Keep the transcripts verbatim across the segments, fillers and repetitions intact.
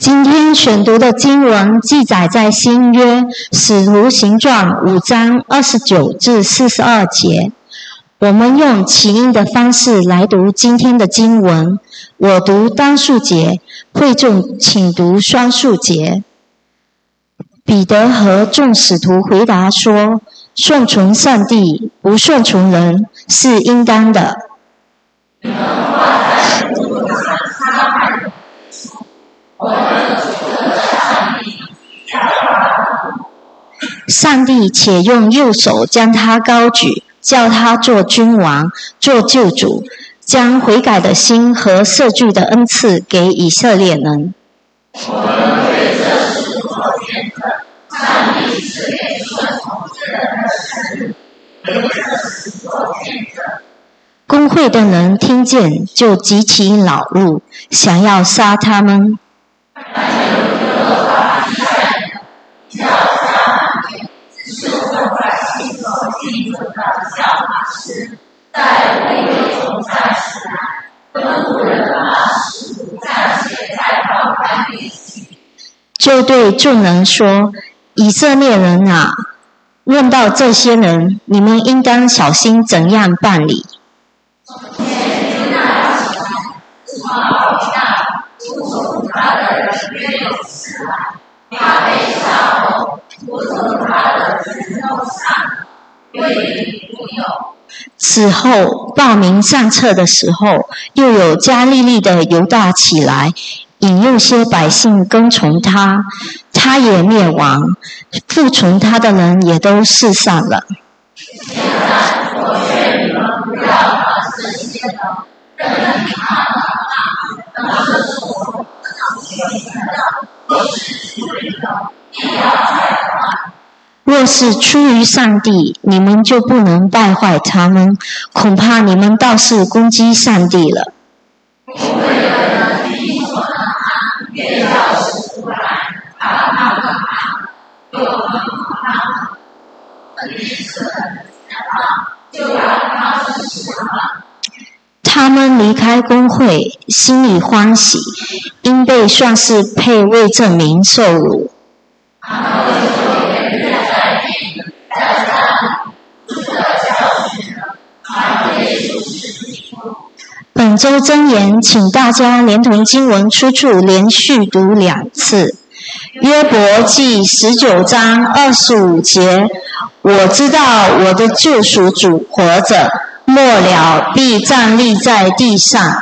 今天选读的经文记载在新约使徒行传五章二十九至四十二节。我们用起音的方式来读今天的经文，我读单数节，会众请读双数节。彼得和众使徒回答说：顺从上帝，不顺从人，是应当的。上帝且用右手将他高举，叫他做君王，做救主，将悔改的心和赦罪的恩赐给以色列人。我们对这事做见证，上帝赐给顺从之人的神，为这事做见证。公会的人听见，就极其恼怒，想要杀他们。就对众人说：以色列人啊，论到这些人，你们应当小心怎样办理。此后报名上册的时候，又有加利利的犹大起来，引诱些百姓跟从他，他也灭亡，服从他的人也都四散了。现在我劝你们不要把这些人任凭他们骂，让这是我们若是出于人，必要裁判。若是出于上帝，你们就不能败坏他们，恐怕你们倒是攻击上帝了。他们离开公会，心里欢喜，因被算是配为这名受辱。本周箴言，请大家连同经文出处连续读两次。约伯记十九章二十五节：我知道我的救赎主活着，末了必站立在地上。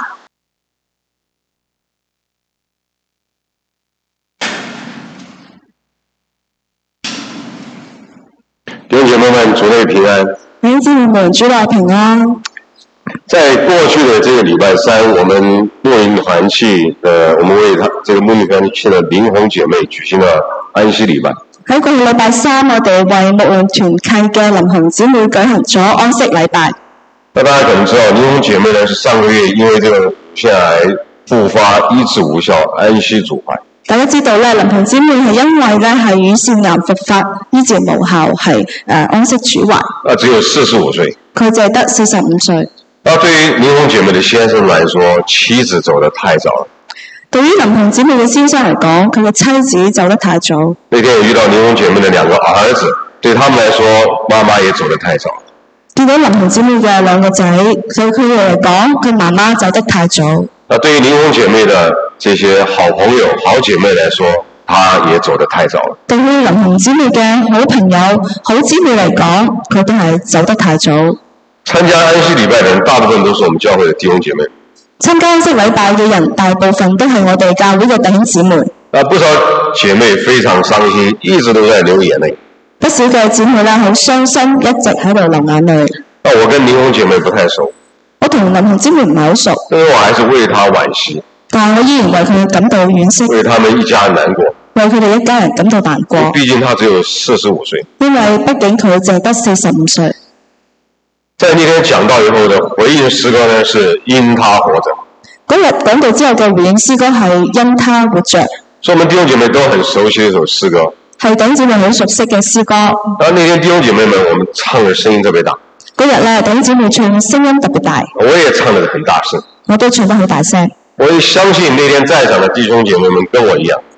弟兄姐妹们，主内平安。 弟兄姊妹们，主内平安。 在过去的这个礼拜三，我们牧营团契呃，我們為他這個牧營團契的靈紅姐妹舉行了安息禮拜。 喺過去禮拜三，我哋為牧養團契嘅靈紅姊妹舉行咗安息禮拜。 那大家可能知道，靈紅姐妹呢是上個月因為這個腺癌復發醫治無效，安息主懷。 大家知道咧，靈紅姊妹係因為咧係乳腺癌復發，醫治無效，係誒、呃、安息主懷。 啊，只有四十五歲。 佢就係得四十五歲。 那對於靈紅姐妹的先生來說，妻子走得太早了。 對於靈紅姊妹嘅先生嚟講，佢嘅妻子走得太早。 那天我遇到靈紅姐妹的兩個兒子，對他們來說，媽媽也走得太早。 見到靈紅姊妹嘅兩個仔，對佢哋嚟講，佢媽媽走得太早。 那對於靈紅姐妹的這些好朋友、好姐妹來說，她也走得太早了。 對於靈紅姊妹嘅好朋友、好姊妹嚟講，佢都係走得太早。 參加安息禮拜的人，大部分都是我們教會的弟兄姐妹。 參加安息禮拜嘅人，大部分都係我哋教會嘅弟兄姊妹。 啊，不少姐妹非常傷心，一直都在流眼淚。 不少嘅姊妹啦，好傷心，一直喺度流眼淚。 啊，我跟靈紅姐妹不太熟。 我同靈紅姊妹唔係好熟。 但是我還是為她惋惜。 但係我依然為佢感到惋惜。 為他們一家難過。 為佢哋一家人感到難過。 畢竟她只有四十五歲。 因為畢竟佢淨得四十五歲。 在那天講道以後的回應詩歌呢，是因他活着。 嗰日講道之後嘅回應詩歌係因他活着。 所以我們弟兄姐妹都很熟悉的一首詩歌。 係弟兄姊妹好熟悉嘅詩歌。 然後那天弟兄姐妹們，我們唱的聲音特別大。 嗰日咧，弟兄姊妹唱聲音特別大。 我也唱得很大聲。 我都唱得好大聲。 我也相信那天在場的弟兄姐妹們跟我一樣。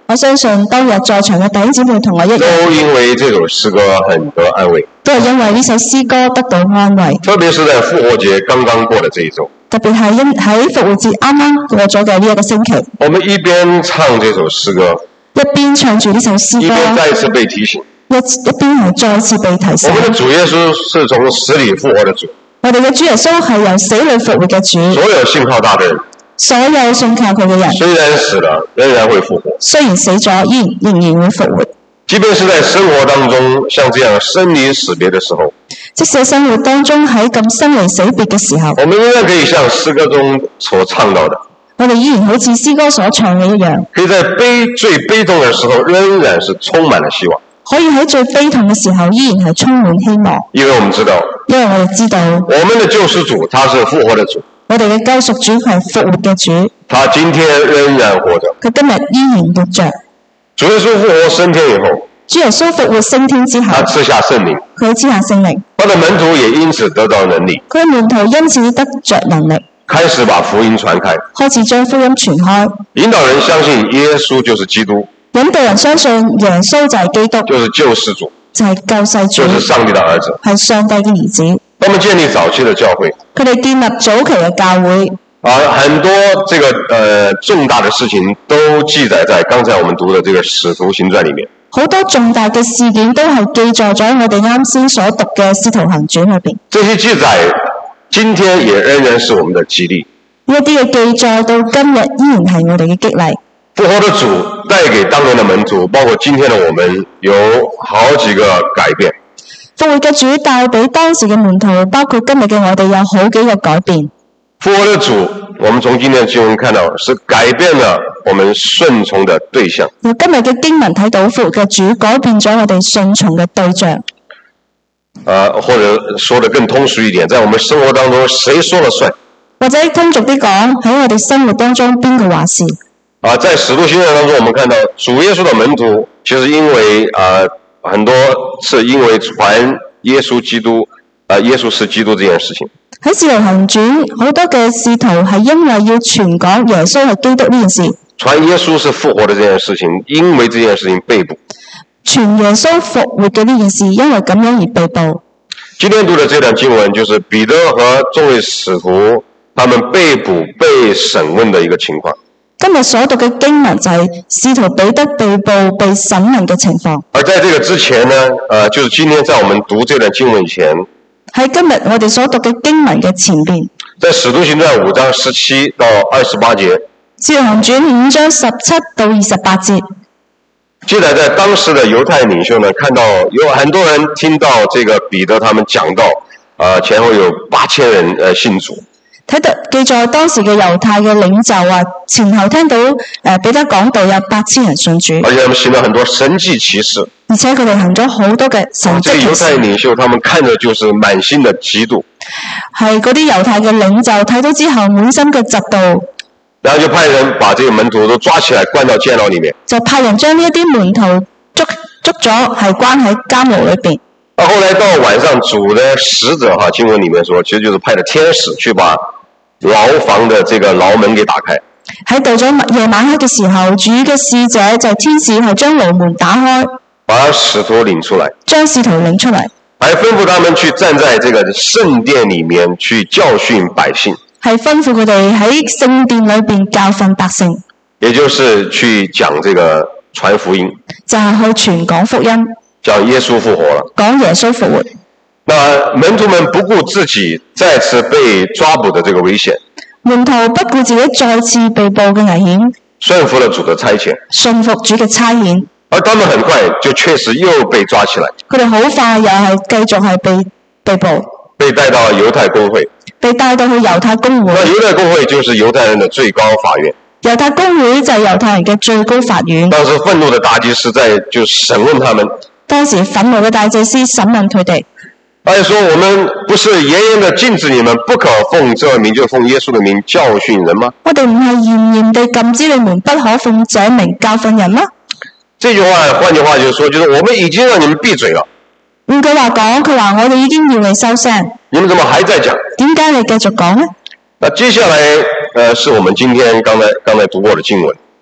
我相信當日在場嘅弟兄姊妹同我一樣， 都因為這首詩歌很得安慰， 都係因為呢首詩歌得到安慰。 特別是在復活節剛剛過的這一周， 特別係因喺復活節啱啱過咗嘅呢一個星期， 我們一邊唱這首詩歌， 一邊唱住呢首詩歌， 一邊再一次被提醒， 一一邊係再次被提醒。 我們的主耶穌是從死裏復活的主， 我哋嘅主耶穌係由死裏復活嘅主。 所有信靠他的人， 所有信靠佢嘅人， 雖然死了，仍然會復活。 雖然死咗，依然仍然會復活。 即便是在生活當中，像這樣生離死別的時候， 即使喺生活當中喺咁生離死別嘅時候， 我們仍然可以像詩歌中所唱到的， 我哋依然好似詩歌所唱嘅一樣， 可以在悲最悲痛的時候，仍然是充滿了希望。 可以喺最悲痛嘅時候，依然係充滿希望。 因為我們知道， 因為我哋知道， 我們的救世主他是復活的主， 我哋嘅救贖主佢係復活嘅主， 他今天仍然活着。 佢今日依然活着。 主耶穌復活升天以後， 主耶穌復活升天之後， 他賜下聖靈， 佢賜下聖靈， 他的門徒也因此得到能力， 佢嘅門徒因此得着能力， 開始把福音傳開， 開始將福音傳開， 引導人相信耶穌就是基督， 引導人相信耶穌就係基督， 就是救世主， 就係救世主， 就是上帝的兒子， 係上帝嘅兒子。 他們建立早期的教會， 佢哋建立早期嘅教會， 啊，很多這個呃重大的事情都記載在剛才我們讀的這個《使徒行傳》裏面。 好多重大嘅事件都係記載咗我哋啱先所讀嘅《使徒行傳》裏邊。 這些記載今天也仍然是我們的激勵。 呢一啲嘅記載到今日依然係我哋嘅激勵。 復活的主帶給當年的門徒，包括今天的我們，有好幾個改變。 復活嘅主帶俾當時嘅門徒，包括今日嘅我哋，有好幾個改變。 復活的主，我們從今天的經文看到，是改變了我們順從的對象。 由今日嘅經文睇到，復活嘅主改變咗我哋順從嘅對象。 啊，或者說得更通俗一點，在我們生活當中，誰說了算？ 或者通俗啲講，喺我哋生活當中，邊個話事？ 啊，在使徒行傳當中，我們看到主耶穌的門徒，其實因為啊，很多是因為傳耶穌基督，啊，耶穌是基督這件事情。 喺使徒行傳，好多嘅使徒係因為要傳講耶穌係基督呢件事， 傳耶穌是復活的這件事情，因為這件事情被捕。 傳耶穌復活嘅呢件事，因為咁樣而被捕。 今天讀的這段經文，就是彼得和眾位使徒他們被捕、被審問的一個情況。 今日所讀嘅經文就係使徒彼得被捕、被審問嘅情況。 而在這個之前呢，呃，就是今天在我們讀這段經文以前， 喺今日我哋所讀嘅經文嘅前邊， 在使徒行傳五章十七到二十八節， 使徒行傳五章十七到二十八節， 記載在當時的猶太領袖呢，看到有很多人聽到這個彼得他們講到，啊、呃，前後有八千人呃信主。 睇到記載當時嘅猶太嘅領袖啊，前後聽到誒、呃、彼得講道有八千人信主， 而且他們行了很多神蹟奇事， 而且佢哋行咗好多嘅神蹟奇事。 這個猶太領袖他們看着就是滿心的嫉妒， 係嗰啲猶太嘅領袖睇到之後滿心嘅嫉妒， 然後就派人把這個門徒都抓起來關到監牢裏面， 就派人將呢一啲門徒捉捉咗，係關喺監牢裏邊。 啊，後來到晚上，主的使者哈，經文裏面說，其實就是派的天使去把牢房的這個牢門給打開。 喺到咗夜晚黑嘅時候，主嘅使者就係天使係將牢門打開， 把使徒領出來， 將使徒領出嚟， 還吩咐他們去站在這個聖殿裏面去教訓百姓， 係吩咐佢哋喺聖殿裏邊教訓百姓， 也就是去講這個傳福音， 就係去傳講福音， 講耶穌復活了， 講耶穌復活。 那門徒們不顧自己再次被抓捕的這個危險， 門徒不顧自己再次被捕嘅危險， 順服了主的差遣， 順服主嘅差遣， 而他們很快就確實又被抓起來， 佢哋好快又係繼續係被被捕， 被帶到猶太公會， 被帶到去猶太公會。 那猶太公會就是猶太人的最高法院， 猶太公會就係猶太人嘅最高法院。 當時憤怒的大祭司在就審問他們， 當時憤怒嘅大祭司審問佢哋， 他說：我們不是嚴嚴的禁止你們不可奉這名，就奉耶穌的名教訓人嗎？ 我哋唔係嚴嚴地禁止你們不可奉這名教訓人嗎？ 這句話換句話就是說，就是我們已經讓你們閉嘴了。 換句話講，佢話我哋已經要你收聲， 你們怎麼還在講？ 點解你繼續講呢？ 那接下來，呃，是我們今天剛才剛才讀過的經文。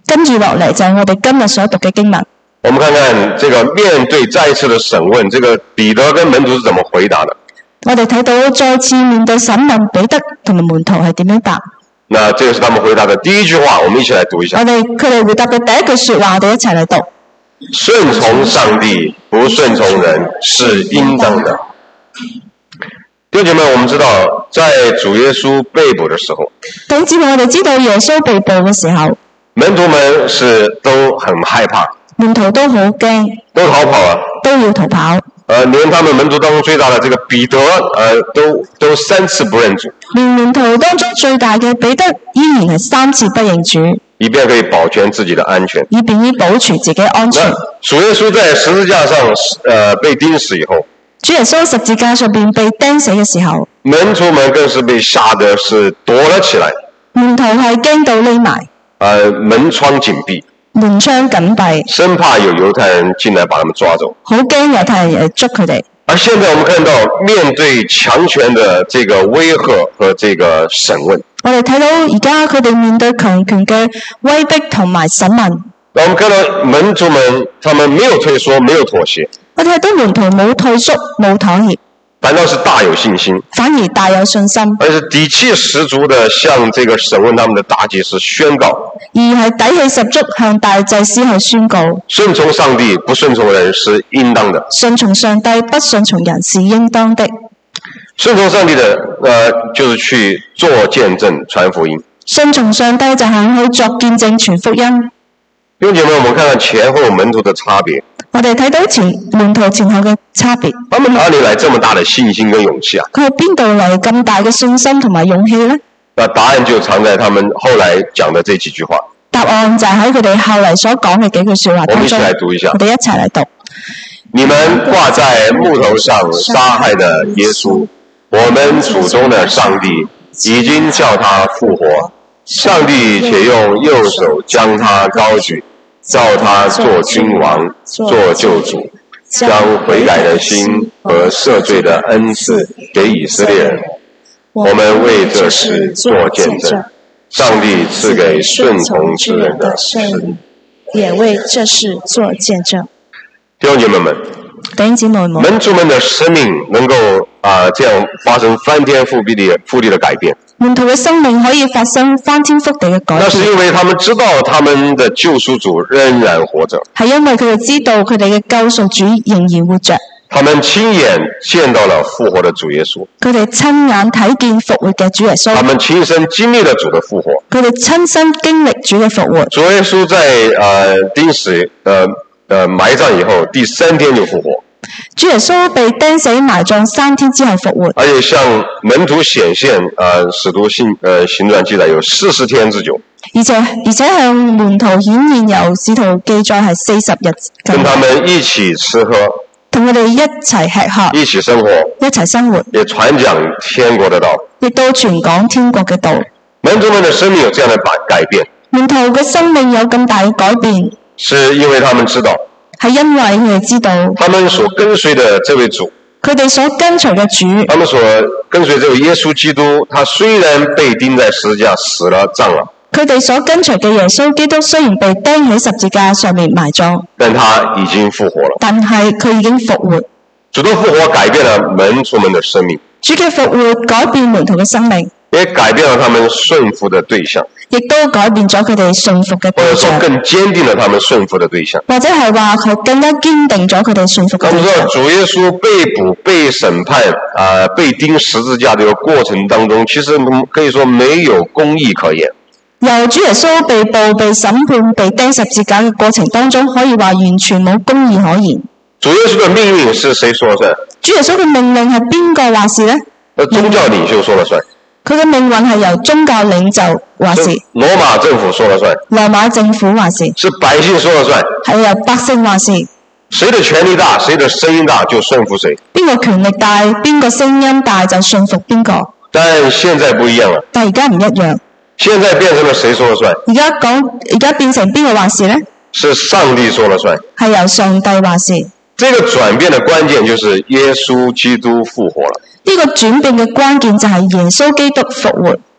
跟住落嚟就係我哋今日所讀嘅經文。 我們看看這個面對再一次的審問，這個彼得跟門徒是怎麼回答的？ 我哋睇到再次面對審問，彼得同埋門徒係點樣答？ 那這個是他們回答的第一句話，我們一起來讀一下。 我哋佢哋回答嘅第一句說話，我哋一齊嚟讀。 順從上帝，不順從人，是應當的。弟兄姐妹，我們知道，在主耶穌被捕的時候， 弟兄姊妹，我哋知道耶穌被捕嘅時候， 門徒們是都很害怕， 門徒都好驚， 都逃跑啊， 都要逃跑。 呃，連他們門徒當中最大的這個彼得，呃，都都三次不認主， 連門徒當中最大嘅彼得依然係三次不認主， 以便可以保全自己的安全， 以便於保存自己安全。 主耶穌在十字架上，呃，被釘死以後， 主耶穌十字架上邊被釘死嘅時候， 門徒們更是被嚇得是躲了起來， 門徒係驚到匿埋， 呃，門窗緊閉， 門窗緊閉， 生怕有猶太人進來把他們抓走， 好驚猶太人嚟捉佢哋。 而現在我們看到，面對強權的這個威嚇和這個審問， 我哋睇到而家佢哋面對強權嘅威逼同埋審問。 我們看到門徒們，他們沒有退縮，沒有妥協， 我哋睇到門徒冇退縮，冇妥協， 反倒是大有信心， 反而大有信心， 而是底氣十足的向這個審問他們的大祭司宣告， 而係底氣十足向大祭司去宣告： 順從上帝，不順從人是應當的。 順從上帝，不順從人是應當的。 順從上帝的，呃，就是去做見證、傳福音。 順從上帝就係去作見證、傳福音。 弟兄姐妹，我們看看前後門徒的差別。 我哋睇到前門徒前後嘅差別。 他們哪裏來這麼大的信心跟勇氣啊？ 佢係邊度嚟咁大嘅信心同埋勇氣呢？ 那答案就藏在他們後來講的這幾句話。 答案就係喺佢哋後嚟所講嘅幾句說話當中。 我們一起來讀一下。 我哋一齊嚟讀。 你們掛在木頭上殺害的耶穌，我們祖宗的上帝已經叫他復活，上帝且用右手將他高舉，造他做君王，做救主，將悔改的心和赦罪的恩賜給以色列人。我們為這事做見證，上帝賜給順從之人的聖靈， 也為這事做見證。 弟兄姐妹們， 弟兄姊妹們， 門徒們的生命能夠啊、呃、這樣發生翻天覆地的覆地的改變。 門徒嘅生命可以發生翻天覆地嘅改變。 那是因為他們知道他們的救贖主仍然活着。 係因為佢哋知道佢哋嘅救贖主仍然活着。 他們親眼見到了復活的主耶穌。 佢哋親眼睇見復活嘅主耶穌。 他們親身經歷了主的復活。 佢哋親身經歷主嘅復活。 主耶穌在呃釘死呃呃埋葬以後，第三天就復活。 主耶穌被釘死埋葬三天之後復活， 而且向門徒顯現，呃，使徒信呃行傳記載有四十天之久。 而且而且向門徒顯現由使徒記載係四十日。 跟他們一起吃喝， 同佢哋一齊吃喝， 一起生活， 一齊生活， 也傳講天國的道， 亦都傳講天國嘅道。 門徒們的生命有這樣的改改變， 門徒嘅生命有咁大嘅改變， 是因為他們知道。 係因為佢哋知道， 他們所跟隨的這位主， 佢哋所跟隨嘅主， 他們所跟隨這位耶穌基督，他雖然被釘在十字架死了葬了， 佢哋所跟隨嘅耶穌基督雖然被釘喺十字架上面埋葬， 但他已經復活了。 但係佢已經復活。 主的復活改變了門徒們的生命， 主嘅復活改變門徒嘅生命， 也改變了他們順服的對象， 亦都改變咗佢哋順服嘅或者對象， 說更堅定了他們順服的對象。 或者係話佢更加堅定咗佢哋順服嘅他們說對象。 主耶穌被捕、被審判、啊、呃、被釘十字架這個過程當中，其實可以說沒有公義可言。 由主耶穌被捕、被審判、被釘十字架嘅過程當中，可以話完全冇公義可言。 主耶穌的命令是誰說了算？ 主耶穌嘅命令係邊個話事呢？ 宗教領袖說了算。 佢嘅命運係由宗教領袖話事， 羅馬政府說了算。 羅馬政府話事， 是百姓說了算。 係由百姓話事。 誰的權力大，誰的聲音大，就順服誰。 邊個權力大，邊個聲音大，就順服邊個。 但現在不一樣了。 但而家唔一樣。 現在變成了誰說了算？ 而家講，而家變成邊個話事呢？ 是上帝說了算。 係由上帝話事。 這個轉變的關鍵就是耶穌基督復活了。 呢個轉變嘅關鍵就係耶穌基督復活。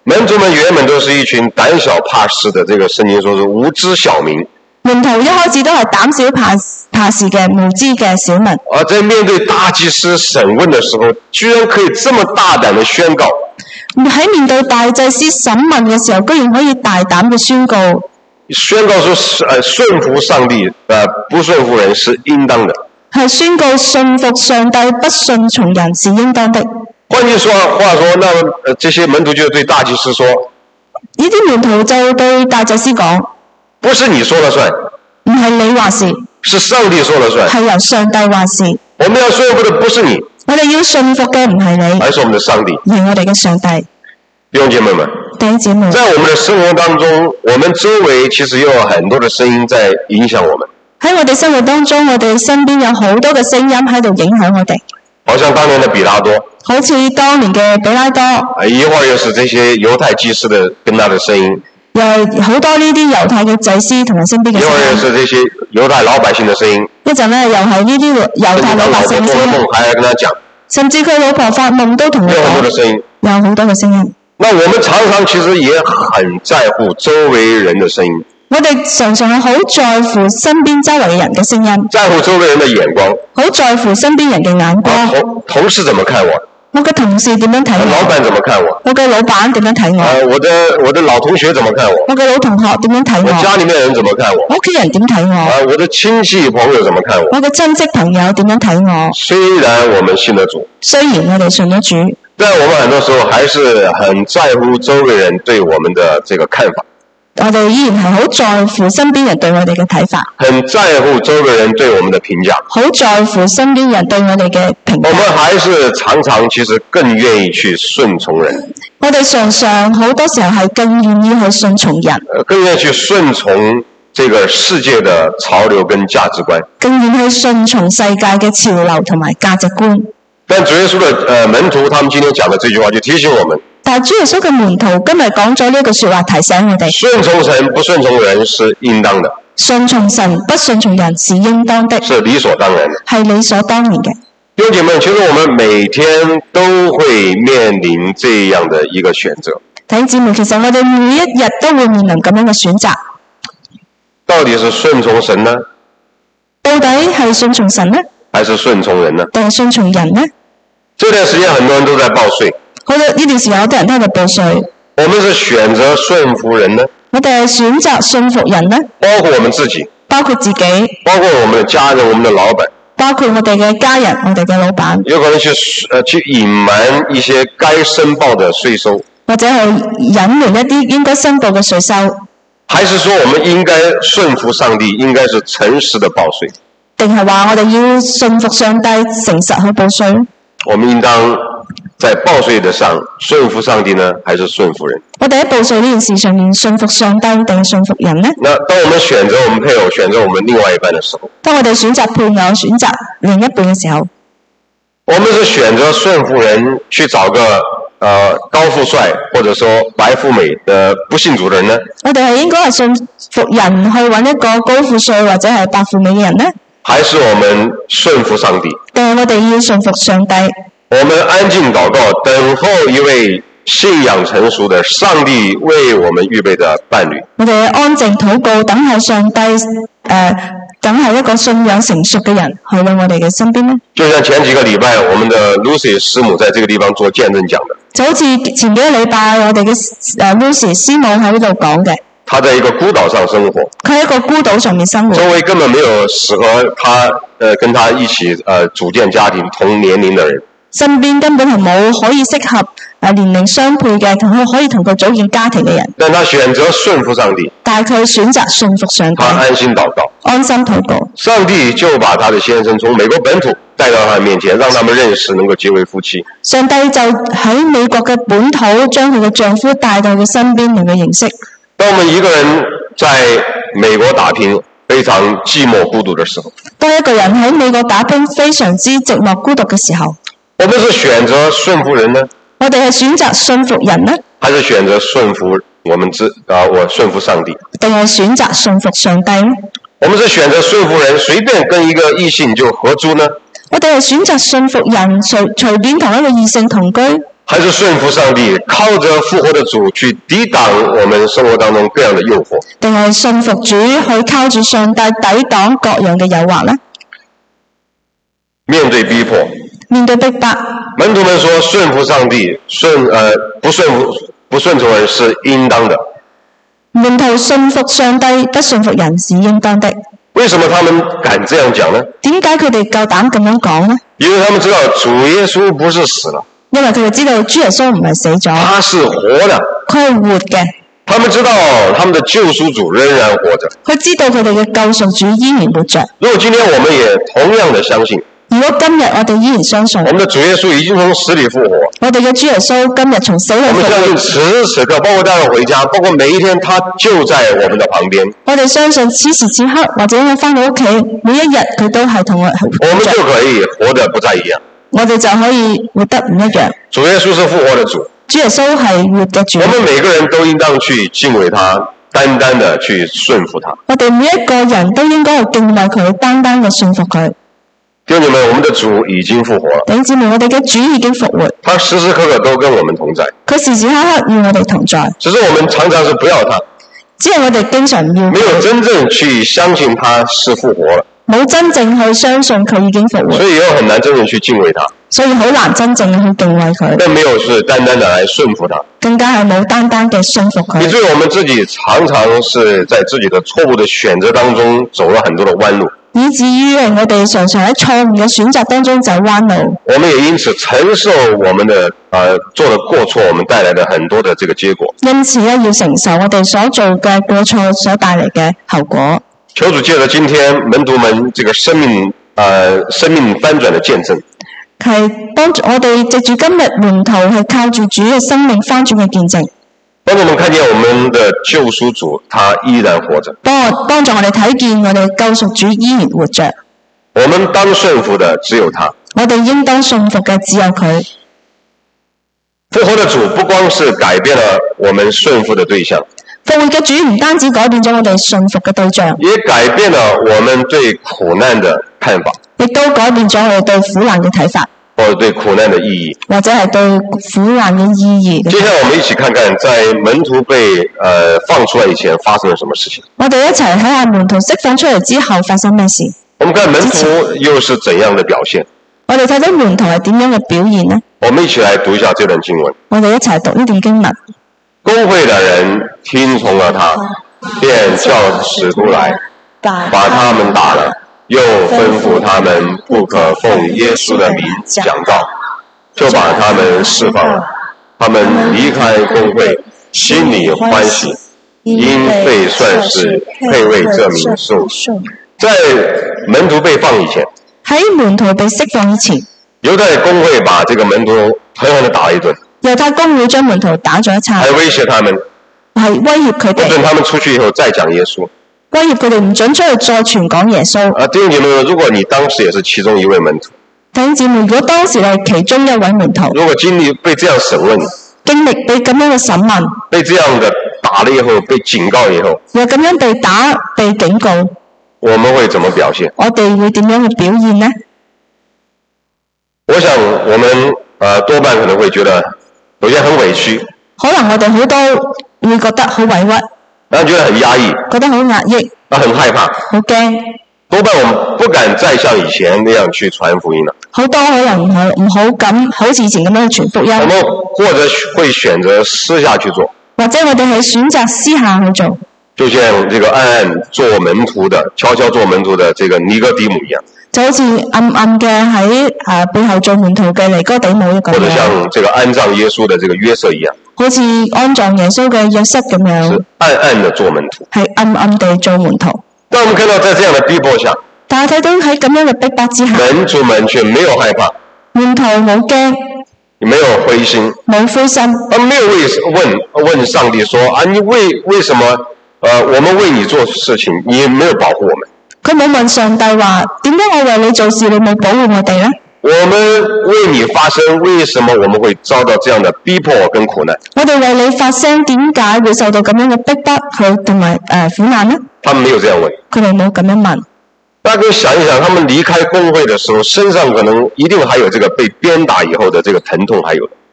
門徒們原本都是一群膽小怕事的，這個聖經說是無知小民。 門徒一開始都係膽小怕怕事嘅無知嘅小民。 而在面對大祭司審問的時候，居然可以這麼大膽的宣告。 喺面對大祭司審問嘅時候，居然可以大膽嘅宣告， 宣告說，呃，順服上帝，呃，不順服人是應當的。 係宣告順服上帝，不順從人是應當的。 換句說話說，那呃這些門徒就對大祭司說： 呢啲門徒就對大祭司講， 不是你說了算， 唔係你話事， 是上帝說了算， 係由上帝話事。 我們要順服的不是你， 我哋要順服嘅唔係你， 而是我們的上帝， 係我哋嘅上帝。 弟兄姐妹們， 弟兄姊妹， 在我們的生活當中，我們周圍其實也有很多的聲音在影響我們。 喺我哋生活當中，我哋身邊有好多嘅聲音喺度影響我哋。 好像當年的比拉多， 好似當年嘅比拉多， 一會兒又是這些猶太祭司的跟他的聲音， 又係好多呢啲猶太嘅祭司同埋身邊嘅聲音， 一會兒又是這些猶太老百姓的聲音， 一陣咧又係呢啲猶太老百姓嘅聲音， 還要跟他講， 甚至佢老婆發夢都同佢講， 有很多的聲音， 有好多嘅聲音。 那我們常常其實也很在乎周圍人的聲音， 我哋常常係好在乎身邊周圍人嘅聲音， 在乎周圍人的眼光， 好在乎身邊人嘅眼光。 啊、同同事怎麼看我？ 我嘅同事點樣睇我？ 老闆怎麼看我？ 我嘅老闆點樣睇我？ 啊、我的我的老同學怎麼看我？ 我嘅老同學點樣睇我？ 我家裡面的人怎麼看我？ 我屋企人點睇我？ 啊，我的親戚朋友怎麼看我？ 我嘅親戚朋友點樣睇我？ 雖然我們信了主， 雖然我哋信咗主， 但我們很多時候還是很在乎周圍人對我們的這個看法。 我哋依然係好在乎身邊人對我哋嘅睇法， 很在乎周圍人對我們的評價， 好在乎身邊人對我哋嘅評價。 我們還是常常其實更願意去順從人。 我哋常常好多時候係更願意去順從人， 更願意去順從這個世界的潮流跟價值觀， 更願意去順從世界嘅潮流同埋價值觀。 但主耶穌的呃門徒，他們今天講的這句話就提醒我們， 但係主耶穌嘅門徒今日講咗呢句說話，提醒我哋： 順從神不順從人是應當的， 順從神不順從人是應當的， 是理所當然的， 係理所當然嘅。 弟兄姐妹，其實我們每天都會面臨這樣的一個選擇。 弟兄姊妹，其實我哋每一日都會面臨咁樣嘅選擇， 到底是順從神呢？ 到底係順從神呢， 還是順從人呢？ 定係順從人呢？ 這段時間很多人都在報稅， 好多呢段時間有啲人都喺度報稅。 我們是選擇順服人呢？ 我哋係選擇順服人呢？ 包括我們自己， 包括自己， 包括我們的家人、我們的老闆， 包括我哋嘅家人、我哋嘅老闆， 有可能去呃去隱瞞一些該申報的稅收， 或者係隱瞞一啲應該申報嘅稅收， 還是說我們應該順服上帝，應該是誠實的報稅？ 定係話我哋要順服上帝，誠實去報稅？ 我們應當在報稅的上順服上帝呢，還是順服人？ 我哋喺報稅呢件事上面順服上帝定係順服人呢？ 那當我們選擇我們配偶、選擇我們另外一半的時候， 當我哋選擇配偶、選擇另一半嘅時候， 我們是選擇順服人去找個呃高富帥或者說白富美的不信主的人呢？ 我哋係應該係順服人去揾一個高富帥或者係白富美嘅人呢？ 還是我們順服上帝？ 定係我哋要順服上帝？ 我們安靜禱告，等候一位信仰成熟的上帝為我們預備的伴侶。 我哋安靜禱告，等候上帝誒、呃，等候一個信仰成熟嘅人去到我哋嘅身邊呢？ 就像前幾個禮拜，我們的 Lucy 師母在這個地方做見證講的， 就好似前幾個禮拜我哋嘅誒 Lucy 師母喺呢度講嘅。 他在一個孤島上生活， 佢喺一個孤島上面生活， 周圍根本沒有適合他，呃，跟他一起，呃，組建家庭同年齡的人。 身邊根本係冇可以適合誒年齡相配嘅，同佢可以同佢組建家庭嘅人。 但他選擇順服上帝， 但係佢選擇順服上帝， 他安心禱告， 安心禱告。 上帝就把他的先生從美國本土帶到他面前，讓他們認識，能夠結為夫妻。 上帝就喺美國嘅本土將佢嘅丈夫帶到佢身邊，令佢認識。 當我們一個人在美國打拼，非常寂寞孤獨的時候， 當一個人喺美國打拼非常之寂寞孤獨嘅時候， 我們是選擇順服人呢？ 我哋係選擇順服人呢？ 還是選擇順服我們之啊？我順服上帝？ 定係選擇順服上帝呢？ 我們是選擇順服人，隨便跟一個異性就合租呢？ 我哋係選擇順服人，隨隨便同一個異性同居？ 還是順服上帝，靠着復活的主去抵擋我們生活當中各樣的誘惑？ 定係信服主去靠住上帝抵擋各樣嘅誘惑呢？ 面對逼迫， 面對逼迫， 門徒們說順服上帝，順呃不順服不順從人是應當的。 門徒信服上帝，不信服人是應當的。 為什麼他們敢這樣講呢？ 點解佢哋夠膽咁樣講呢？ 因為他們知道主耶穌不是死了， 因為佢哋知道主耶穌唔係死咗， 他是活的， 佢係活嘅。 他們知道他們的救贖主仍然活着。 佢知道佢哋嘅救贖主依然活着。 如果今天我們也同樣的相信， 如果今日我哋依然相信， 我們的主耶穌已經從死裏復活， 我哋嘅主耶穌今日從死裏復活， 我們相信此時此刻，包括帶我回家，包括每一天，他就在我們的旁邊。 我哋相信此時此刻，或者我翻到屋企，每一日佢都係同我活着， 我們就可以活得不再一樣。 我哋就可以活得唔一樣。 主耶穌是復活的主， 主耶穌係活嘅主。 我們每個人都應當去敬畏他，單單的去順服他。 我哋每一個人都應該去敬畏佢，單單嘅信服佢。 弟兄姊妹，我們的主已經復活了。 弟兄姊妹，我哋嘅主已經復活， 他時時刻刻都跟我們同在。 佢時時刻刻與我哋同在。 只是我們常常是不要他， 只係我哋經常唔要佢， 沒有真正去相信他是復活了， 冇真正去相信佢已經復活， 所以又很難真正去敬畏他， 所以好難真正去敬畏佢， 更沒有是單單的來順服他。 更加係冇單單嘅信服佢。 以至於我們自己常常是在自己的錯誤的選擇當中走了很多的彎路， 以至於我哋常常喺錯誤嘅選擇當中走彎路。 我們也因此承受我們的呃做的過錯，我們帶來的很多的這個結果。 因此咧，要承受我哋所做嘅過錯所帶嚟嘅後果。 求主借着今天門徒們這個生命呃生命翻轉的見證， 係幫助我哋藉住今日門徒係靠住主嘅生命翻轉嘅見證， 幫助我們看見我們的救贖主他依然活着， 幫我幫助我哋睇見我哋救贖主依然活着。 我們當順服的只有他。 我哋應當信服嘅只有佢。 復活的主不光是改變了我們順服的對象， 復活嘅主唔單止改變咗我哋信服嘅對象， 也改變了我們對苦難的看法， 亦都改變咗我哋對苦難嘅睇法， 或者對苦難的意義， 或者係對苦難嘅意義。 接下來我們一起看看在門徒被呃放出來以前發生了什麼事情。 我哋一齊睇下門徒釋放出嚟之後發生咩事。 我們看門徒又是怎樣的表現？ 我哋睇到門徒係點樣嘅表現呢？ 我們一起來讀一下這段經文。 我哋一齊讀呢段經文。 公會的人聽從了他，便叫使徒來，把他們打了，又吩咐他們不可奉耶穌的名講道，就把他們釋放了。他們離開公會，心裡歡喜，因被算是配為這名受洗。在門徒被放以前， 喺門徒被釋放以前， 猶太公會把這個門徒狠狠地打了一頓， 猶太公會將門徒打咗一餐， 還威脅他們， 係威脅佢不准哋， 他們出去以後再講耶穌。 威脅佢哋唔准出去再傳講耶穌。 啊，弟兄姐妹，如果你當時也是其中一位門徒， 弟兄姊妹，如果當時你係其中一位門徒， 如果經歷被這樣審問， 經歷被咁樣嘅審問， 被這樣的打了以後，被警告以後， 又咁樣被打、被警告， 我們會怎麼表現？ 我哋會點樣嘅表現呢？ 我想我們呃多半可能會覺得首先很委屈， 可能我哋好多會覺得好委屈， 然後覺得很壓抑， 覺得好壓抑， 啊很害怕， 好驚。 多半我們不敢再像以前那樣去傳福音了。 好多可能唔係唔好咁，好似以前咁樣去傳福音， 我們或者會選擇私下去做， 或者我哋係選擇私下去做， 就像這個暗暗做門徒的、悄悄做門徒的這個尼哥底母一樣， 就好似暗暗嘅喺誒背後做門徒嘅尼哥底母一個或者樣， 像這個安葬耶穌的這個約瑟一樣， 好似安葬耶穌嘅約瑟咁樣是，暗暗的做門徒。 係暗暗地做門徒。 但我們看到在這樣的逼迫下， 但係睇到喺咁樣嘅逼迫之下， 門徒們卻沒有害怕， 門徒冇驚， 沒有灰心， 冇灰心， 他沒有問問上帝說啊，你為為什麼呃我們為你做事情，你沒有保護我們？ 佢冇問上帝話點解我為你做事，你冇保護我哋呢？ 我們為你發聲，為什麼我們會遭到這樣的逼迫跟苦難？ 我哋為你發聲，點解會受到咁樣嘅逼迫佢同埋誒苦難呢？ 他們沒有這樣問。 佢哋冇咁樣問。 大家可以想一想，他們離開公會的時候，身上可能一定還有這個被鞭打以後的這個疼痛，還有的。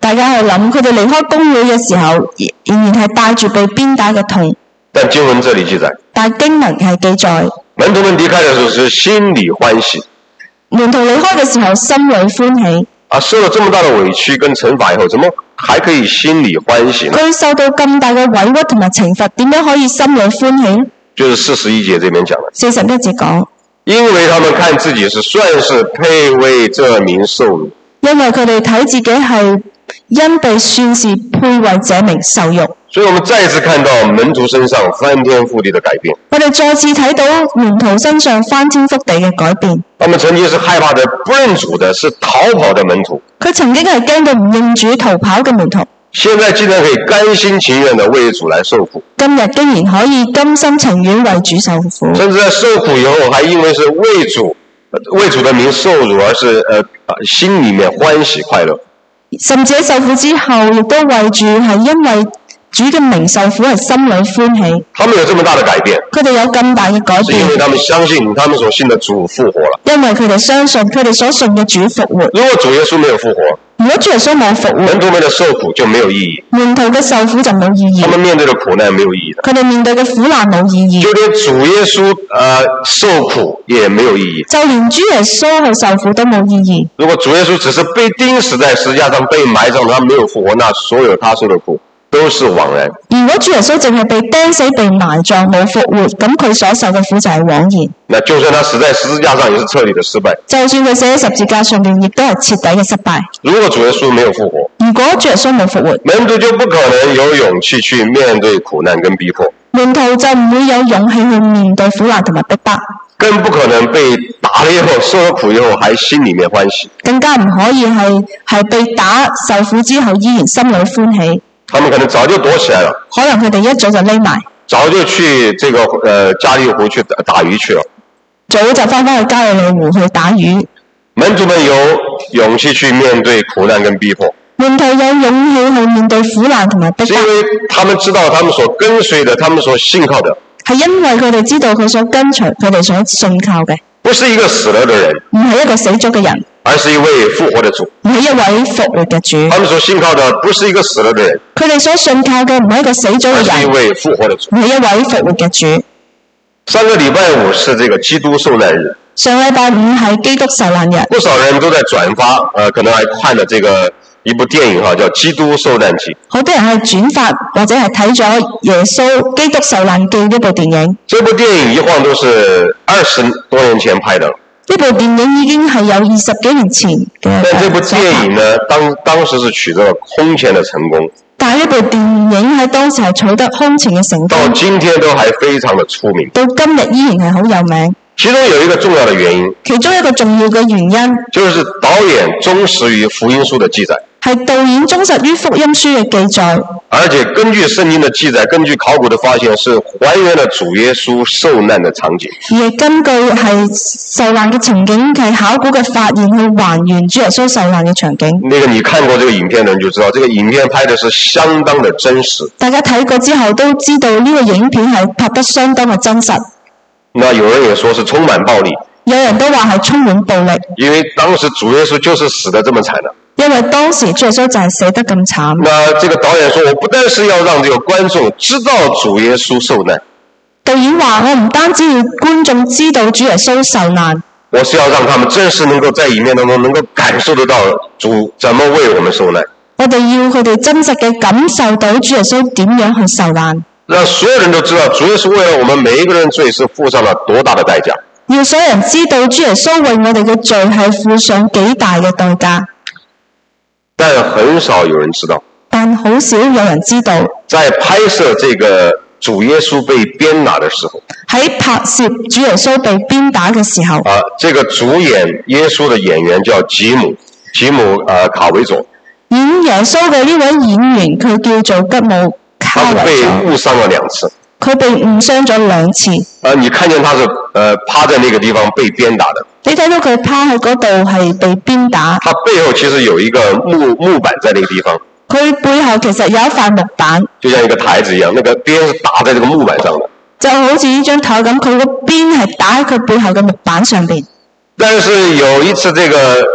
大家去諗，佢哋離開公會嘅時候，仍然係帶住被鞭打嘅痛。 但經文這裡記載， 但經文係記載， 門徒們離開嘅時候是心裡歡喜。 門徒離開嘅時候，心裡歡喜。 啊，受了這麼大的委屈跟懲罰以後，怎麼還可以心裡歡喜呢？ 佢受到咁大嘅委屈同埋懲罰，點樣可以心裡歡喜？ 就是四十一節這邊講的。 四十一節講， 因為他們看自己是算是配為這名受辱。 因為佢哋睇自己係因被算是配為這名受辱。 所以我們再次看到門徒身上翻天覆地的改變。 我哋再次睇到門徒身上翻天覆地嘅改變。 他們曾經是害怕的、不認主的、是逃跑的門徒。 佢曾經係驚到唔認主、逃跑嘅門徒。 現在竟然可以甘心情願的為主來受苦。 今日竟然可以甘心情願為主受苦。 甚至在受苦以後，還因為是為主、為主的名受辱，而是呃心裡面歡喜快樂。 甚至喺受苦之後，亦都為住係因為主嘅名受苦，係心裏歡喜。 他們有這麼大的改變， 佢哋有咁大嘅改變， 是因為他們相信他們所信的主復活了。 因為佢哋相信佢哋所信嘅主復活。 如果主耶穌沒有復活， 如果主耶穌冇復活， 門徒們的受苦就沒有意義。 門徒嘅受苦就冇意義。 他們面對的苦難沒有意義的。 佢哋面對嘅苦難冇意義。 就連主耶穌呃受苦也沒有意義。 就連主耶穌去受苦都冇意義。 如果主耶穌只是被釘死在十字架上被埋葬，他沒有復活，那所有他受的苦都是枉然。 如果主耶穌淨係被釘死、被埋葬冇復活，咁佢所受嘅苦就係枉然。 那就算他死在十字架上，也是徹底的失敗。 就算佢死喺十字架上面，亦都係徹底嘅失敗。 如果主耶穌沒有復活， 如果主耶穌冇復活， 門徒就不可能有勇氣去面對苦難跟逼迫。 門徒就唔會有勇氣去面對苦難同埋逼迫。 更不可能被打了以後，受了苦以後，還心裡面歡喜。 更加唔可以係係被打受苦之後，依然心裏歡喜。 他們可能早就躲起來了， 可能佢哋一早就匿埋， 早就去這個呃加利湖去打打魚去了， 早就翻返去加利利湖去打魚。 門徒們有勇氣去面對苦難跟逼迫， 門徒有勇氣去面對苦難同埋逼迫， 是因為他們知道他們所跟隨的，他們所信靠的， 係因為佢哋知道佢所跟隨、佢哋所信靠嘅， 不是一個死了的人， 唔係一個死咗嘅人， 而是一位復活的主。 唔係一位復活嘅主。 他們所信靠的不是一個死了的人， 佢哋所信靠嘅唔係一個死咗而嘅人， 是一位復活的主。 唔係一位復活嘅主。 上個禮拜五是這個基督受難日， 上禮拜五係基督受難日， 不少人都在轉發，呃，可能還看了這個一部電影哈，叫《基督受難記》。 好多人係轉發或者係睇咗耶穌基督受難記呢部電影。 這部電影一晃都是二十多年前拍的。 呢部電影已經係有二十幾年前嘅。 但這部電影呢，當當時是取得了空前的成功。 但係呢部電影喺當時係取得空前嘅成功。 到今天都還非常的出名。 到今日依然係好有名。 其中有一個重要的原因。 其中一個重要嘅原因。 就是導演忠實於福音書的記載。 係導演忠實於福音書嘅記載。 而且根據聖經的記載，根據考古的發現，是還原了主耶穌受難的場景。 而根據係受難嘅情景，係考古嘅發現去還原主耶穌受難嘅場景。 那個你看過這個影片的人就知道，這個影片拍的是相當的真實。 大家睇過之後都知道呢個影片係拍得相當嘅真實。 那有人也說是充滿暴力。 有人都話係充滿暴力。 因為當時主耶穌就是死得這麼慘的。 因為當時主耶穌就係死得咁慘。 那這個導演說，我不但是要讓這個觀眾知道主耶穌受難。 導演話：我唔單止要觀眾知道主耶穌受難， 我是要讓他們真實能夠在影片當中能夠感受得到主怎麼為我們受難。 我哋要佢哋真實嘅感受到主耶穌點樣去受難。 讓所有人都知道主耶穌為了我們每一個人罪是付上了多大的代價。 要所有人知道主耶穌為我哋嘅罪係付上幾大嘅代價。 但很少有人知道， 但好少有人知道， 在拍攝這個主耶穌被鞭打的時候， 喺拍攝主耶穌被鞭打嘅時候， 啊，這個主演耶穌的演員叫吉姆，吉姆啊卡維佐， 演耶穌嘅呢位演員佢叫做吉姆卡維佐， 他被誤傷了兩次， 佢被誤傷咗兩次。 啊，你看見他是呃趴在那個地方被鞭打的。 你睇到佢趴喺嗰度係被鞭打。 他背後其實有一個木木板在那個地方。 佢背後其實有一塊木板， 就像一個台子一樣，那個鞭是打在這個木板上的。 就好似呢張台咁，佢個鞭係打喺佢背後嘅木板上邊。 但是有一次，這個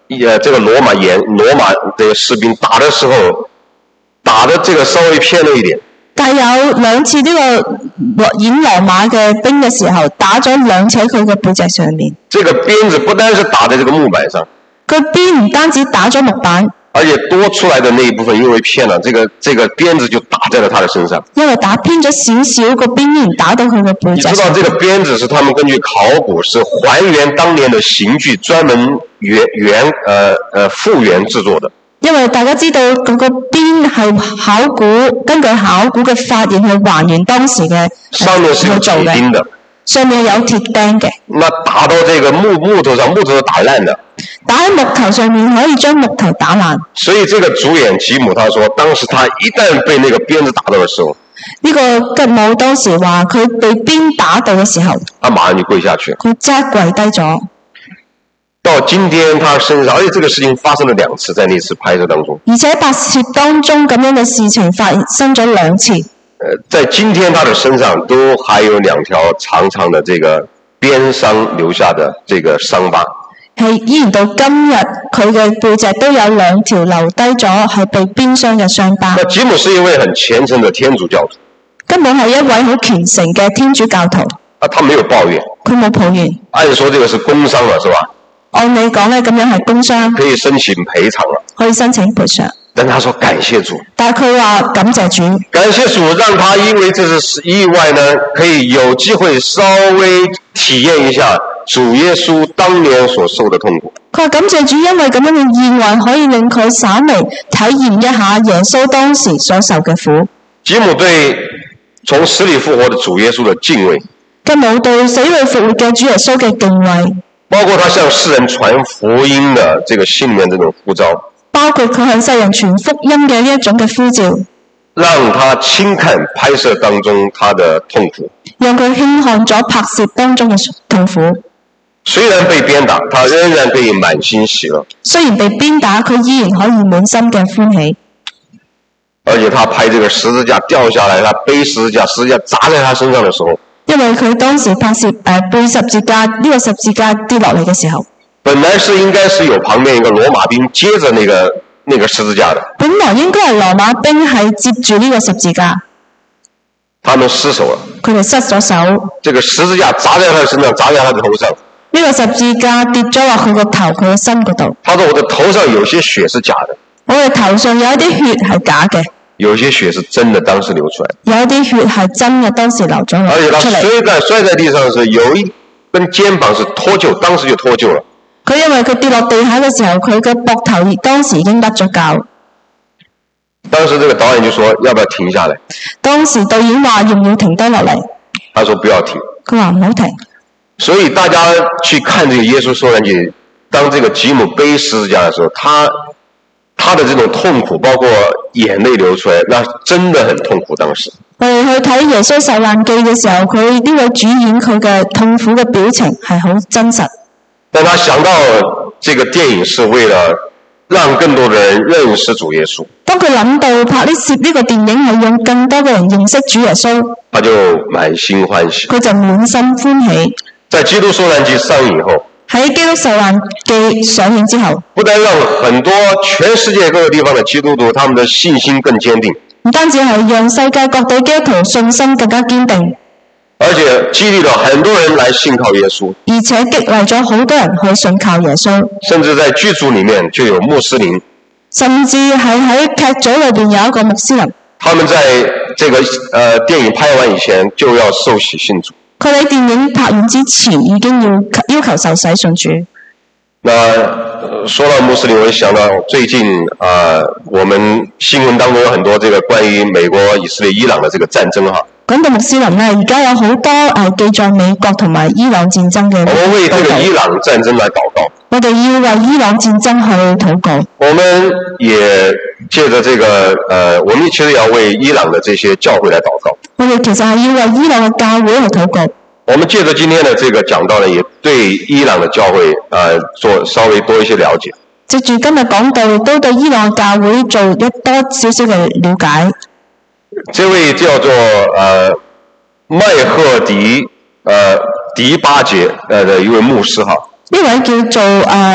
呃这个羅馬演羅馬這個士兵打的時候，打的這個稍微偏了一點。 但有兩次呢個演羅馬嘅兵嘅時候，打咗兩次喺佢嘅背脊上面。 這個鞭子不單是打在這個木板上， 個鞭唔單止打咗木板， 而且多出來的那一部分因為偏了，這個這個鞭子就打在了他的身上。 因為打偏咗少少，個鞭依然打到佢嘅背脊上。 你知道這個鞭子是他們根據考古是還原當年的刑具，專門原原呃呃復原製作的。 因為大家知道嗰個鞭係考古，根據考古嘅發現去還原當時嘅上面是有鐵釘的， 上面有鐵釘嘅。 那打到這個木木頭上，木頭是打爛的。 打喺木頭上面可以將木頭打爛。 所以這個主演吉姆他說，當時他一旦被那個鞭子打到的時候， 呢個吉姆當時話佢被鞭打到嘅時候， 他馬上就跪下去， 佢即刻跪低咗。 到今天他身上，而且這個事情發生了兩次，在那次拍攝當中。 而且拍攝當中咁樣嘅事情發生咗兩次。 呃，在今天他的身上都還有兩條長長的這個鞭傷留下的這個傷疤。 係依然到今日，佢嘅背脊都有兩條留低咗係被鞭傷嘅傷疤。 那吉姆是一位很虔誠的天主教徒。 吉姆係一位好虔誠嘅天主教徒。 啊，他沒有抱怨。 佢冇抱怨。 按說這個是工傷了，是吧？ 按你講咧，咁樣係工傷， 可以申請賠償了。 可以申請賠償。 但他說感謝主。 但係佢話感謝主。 感謝主，讓他因為這是意外呢，可以有機會稍微體驗一下主耶穌當年所受的痛苦。 佢話感謝主，因為咁樣嘅意外可以令佢稍微體驗一下耶穌當時所受嘅苦。 吉姆對從死裏復活的主耶穌的敬畏。 吉姆對死裏復活嘅主耶穌嘅敬畏。 包括他向世人傳福音的這個心裏面這種呼召， 包括佢向世人傳福音嘅呢一種嘅呼召， 讓他輕看拍攝當中他的痛苦， 讓佢輕看咗拍攝當中嘅痛苦。 雖然被鞭打，他仍然可以滿心喜樂。 雖然被鞭打，佢依然可以滿心嘅歡喜。 而且他拍這個十字架掉下來，他背十字架，十字架砸在他身上的時候， 因為佢當時拍攝誒、呃、背十字架呢、這個十字架跌落嚟嘅時候， 本來是應該是有旁邊一個羅馬兵接着那個那個十字架的。 本來應該係羅馬兵係接住呢個十字架， 他們失手了。 佢哋失咗手。這個十字架砸在他的身上，砸在他的頭上。 呢、這個十字架跌咗落佢個頭，佢嘅身嗰度。 他說：我的頭上有些血是假的。 我嘅頭上有一啲血係假嘅。有些血是真的，當時流出來。 有啲血係真嘅，當時流咗落出嚟。 而且他摔在摔在地上的時候，有一根肩膀是脫臼，當時就脫臼了。 佢因為佢跌落地下嘅時候，佢嘅膊頭當時已經甩咗臼。 當時這個導演就說：要不要停下來？ 當時導演話要唔要停低落嚟？ 他說不要停。 佢話唔好停。 所以大家去看這個耶穌受難記，當這個吉姆背十字架的時候，他。他的這種痛苦，包括眼淚流出來，那真的很痛苦。當時我哋去睇耶穌受難記嘅時候，佢呢位主演佢嘅痛苦嘅表情係好真實。 但他想到這個電影是為了讓更多的人認識主耶穌，當佢諗到拍呢攝呢個電影係讓更多嘅人認識主耶穌，他就滿心歡喜， 佢就滿心歡喜。 在基督受難記上映以後。 喺基督受難記上映之後， 不但讓很多全世界各個地方的基督徒，他們的信心更堅定， 唔單止係讓世界各地基督徒信心更加堅定， 而且激勵了很多人來信靠耶穌， 而且激勵咗好多人去信靠耶穌， 甚至在劇組裏面就有穆斯林， 甚至係喺劇組裏邊有一個穆斯林， 他們在這個呃電影拍完以前就要受洗信主。 佢喺電影拍完之前已經要要求受洗信主。 那、呃、說到穆斯林，我就想到最近啊、呃，我們新聞當中有很多這個關於美國、以色列、伊朗的這個戰爭哈。講到穆斯林呢，而家有好多誒、呃、記載美國同埋伊朗戰爭嘅。我們為這個伊朗戰爭來禱告。 我哋要為伊朗戰爭去禱告。 我們也借着這個誒、呃，我們其實要為伊朗的這些教會來禱告。 我哋其實係要為伊朗嘅教會去禱告。 我們借着今天的這個講道呢，也對伊朗的教會呃做稍微多一些了解。 藉住今日講道，亦都對伊朗教會做一多少少嘅了解。 這位叫做呃麥赫迪呃迪巴傑呃的一位牧師哈。 呢位叫做呃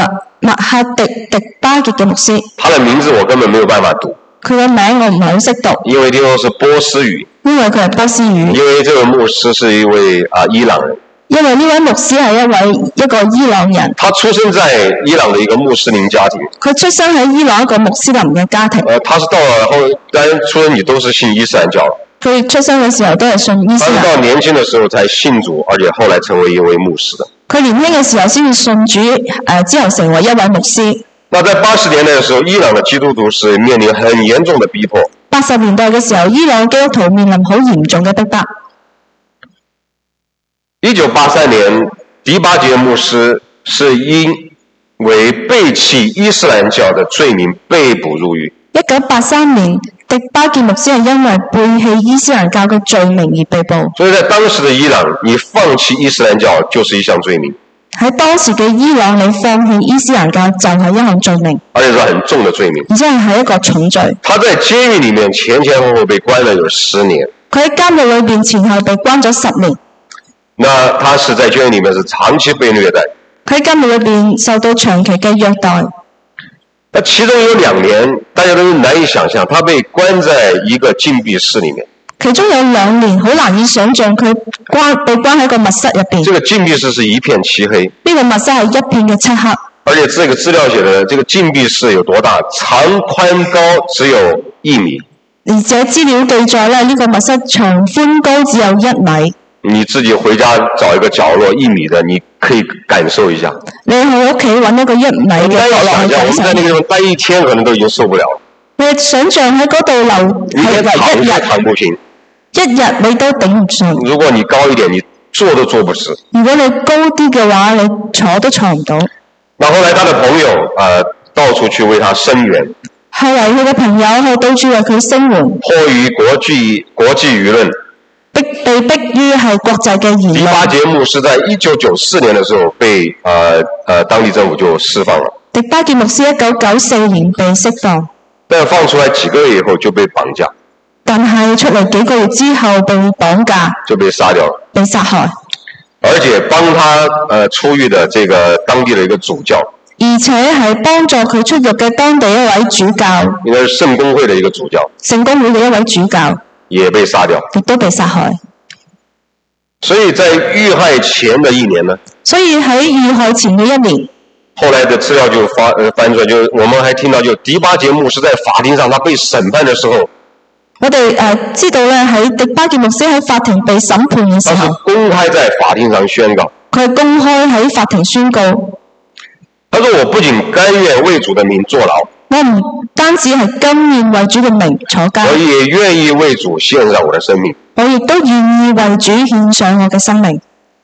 麥克迪迪巴傑嘅牧師， 他的名字我根本沒有辦法讀， 佢嘅名我唔係好識讀， 因為聽說是波斯語， 因為佢係波斯語。 因為這個牧師是一位啊伊朗人， 因為呢位牧師係一位一個伊朗人， 他出生在伊朗的一個穆斯林家庭。 佢出生喺伊朗一個穆斯林嘅家庭。 呃，他是到了後，當然出生你都是信伊斯蘭教。 佢出生嘅時候都係信伊斯蘭。 他是到年輕的時候才信主，而且後來成為一位牧師的。 佢年輕嘅時候先至信主，誒、呃、之後成為一位牧師。 那在八十年代的時候，伊朗的基督徒是面臨很嚴重的逼迫。 八十年代嘅時候，伊朗基督徒面臨好嚴重嘅逼迫。 一九八三年，迪巴傑牧師是因為背棄伊斯蘭教的罪名被捕入獄。 一九八三年，迪巴傑牧師係因為背棄伊斯蘭教嘅罪名而被捕。 所以在當時的伊朗，你放棄伊斯蘭教就是一項罪名。 喺當時嘅伊朗，你放棄伊斯蘭教就係一項罪名， 而且是很重的罪名。 而且係一個重罪。 他在監獄裡面前前後後被關了有十年。 佢喺監獄裏邊前後被關咗十年。 那他是在監獄裡面是長期被虐待。 佢喺監獄裏邊受到長期嘅虐待。 那其中有兩年，大家都難以想象，他被關在一個禁閉室裡面。 其中有兩年，好難以想象佢關被關喺個密室入邊。 這個禁閉室是一片漆黑。 呢個密室係一片嘅漆黑。 而且這個資料寫的，這個禁閉室有多大？長寬高只有一米。 而且資料記載咧，呢個密室長寬高只有一米。 你自己回家找一個角落一米的，你可以感受一下。 你去屋企揾一個一米嘅角落去感受。 我們在那個地方待一天，可能都已經受不了。 你想象喺嗰度留係為一日， 躺不平， 一日你都頂唔順。 如果你高一點，你坐都坐不直。 如果你高啲嘅話，你坐都坐唔到。 那後來他的朋友呃到處去為他聲援。 後來佢嘅朋友去到處為佢聲援。 迫於國際國際輿論。 逼被逼於係國際嘅輿論。 迪巴傑牧師在一九九四年的時候被呃呃當地政府就釋放了。 迪巴傑牧師一九九四年被釋放， 但放出來幾個月以後就被綁架。 但係出嚟幾個月之後被綁架， 就被殺掉了， 被殺害。 而且幫他呃出獄的這個當地的一個主教， 而且係幫助佢出獄嘅當地一位主教， 應該是聖公會的一個主教， 聖公會嘅一位主教。 也被殺掉， 亦都被殺害。 所以在遇害前的一年呢， 所以喺遇害前嘅一年， 後來的資料就發呃翻出來，就我們還聽到，就迪巴傑牧師在法庭上他被審判的時候， 我哋誒、呃、知道咧喺迪巴傑牧師喺法庭被審判嘅時候， 他是公開在法庭上宣告， 佢係公開喺法庭宣告， 他說我不僅甘願為主的名坐牢。 我唔單止係甘願為主嘅名坐監， 我也願意為主獻上我的生命。 我亦都願意為主獻上我嘅生命。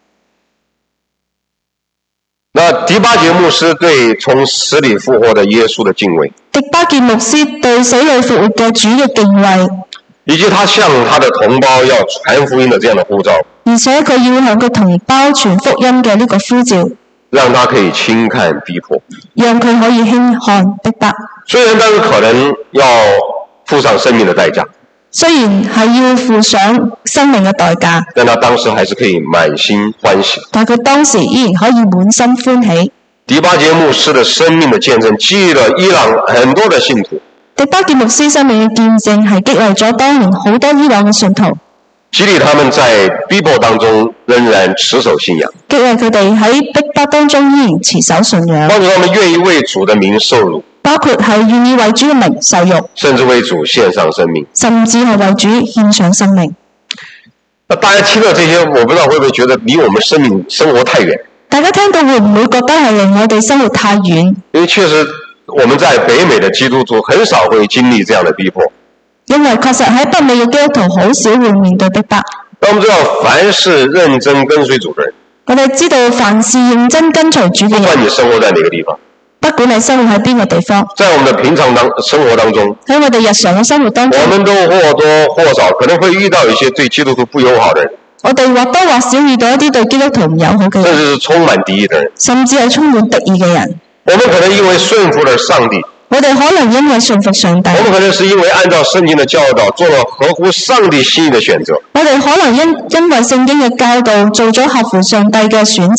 那迪巴傑牧師對從死裏復活的耶穌的敬畏， 迪巴傑牧師對死裏復活嘅主嘅敬畏， 以及他向他的同胞要傳福音的這樣的呼召， 而且佢要向佢同胞傳福音嘅呢個呼召，讓他可以輕看逼迫， 讓佢可以輕看逼迫。雖然當時可能要付上生命的代價， 雖然係要付上生命嘅代價， 但他當時還是可以滿心歡喜。 但佢當時依然可以滿心歡喜。 迪巴傑牧師的生命的見證激勵了伊朗很多的信徒。 迪巴傑牧師生命嘅見證係激勵咗當年好多伊朗嘅信徒， 激勵他們在逼迫當中仍然持守信仰， 激勵佢哋喺逼迫當中依然持守信仰， 幫助他們願意為主的名受辱， 包括係願意為主嘅名受辱， 甚至為主獻上生命， 甚至係為主獻上生命。 大家聽到這些，我不知道會不會覺得離我們生命生活太遠？大家聽到會唔會覺得係離我哋生活太遠？因為確實我們在北美的基督徒很少會經歷這樣的逼迫。因為確實喺北美嘅基督徒好少會面對逼迫。我們知道，凡是認真跟隨主的人，我哋知道凡是認真跟隨主嘅人，不管你生活在哪個地方，不管你生活喺邊個地方，在我們的平常當生活當中，喺我哋日常嘅生活當中，我們都或多或少可能會遇到一些對基督徒不友好的人。我哋或多或少遇到一啲對基督徒唔友好嘅人，甚至是充滿敵意嘅人，甚至係充滿敵意嘅人。我們可能因為順服了上帝，我哋可能因為順服上帝，我們可能是因為按照聖經的教導做了合乎上帝心意的選擇，我哋可能因因為聖經嘅教導做咗合乎上帝嘅選擇。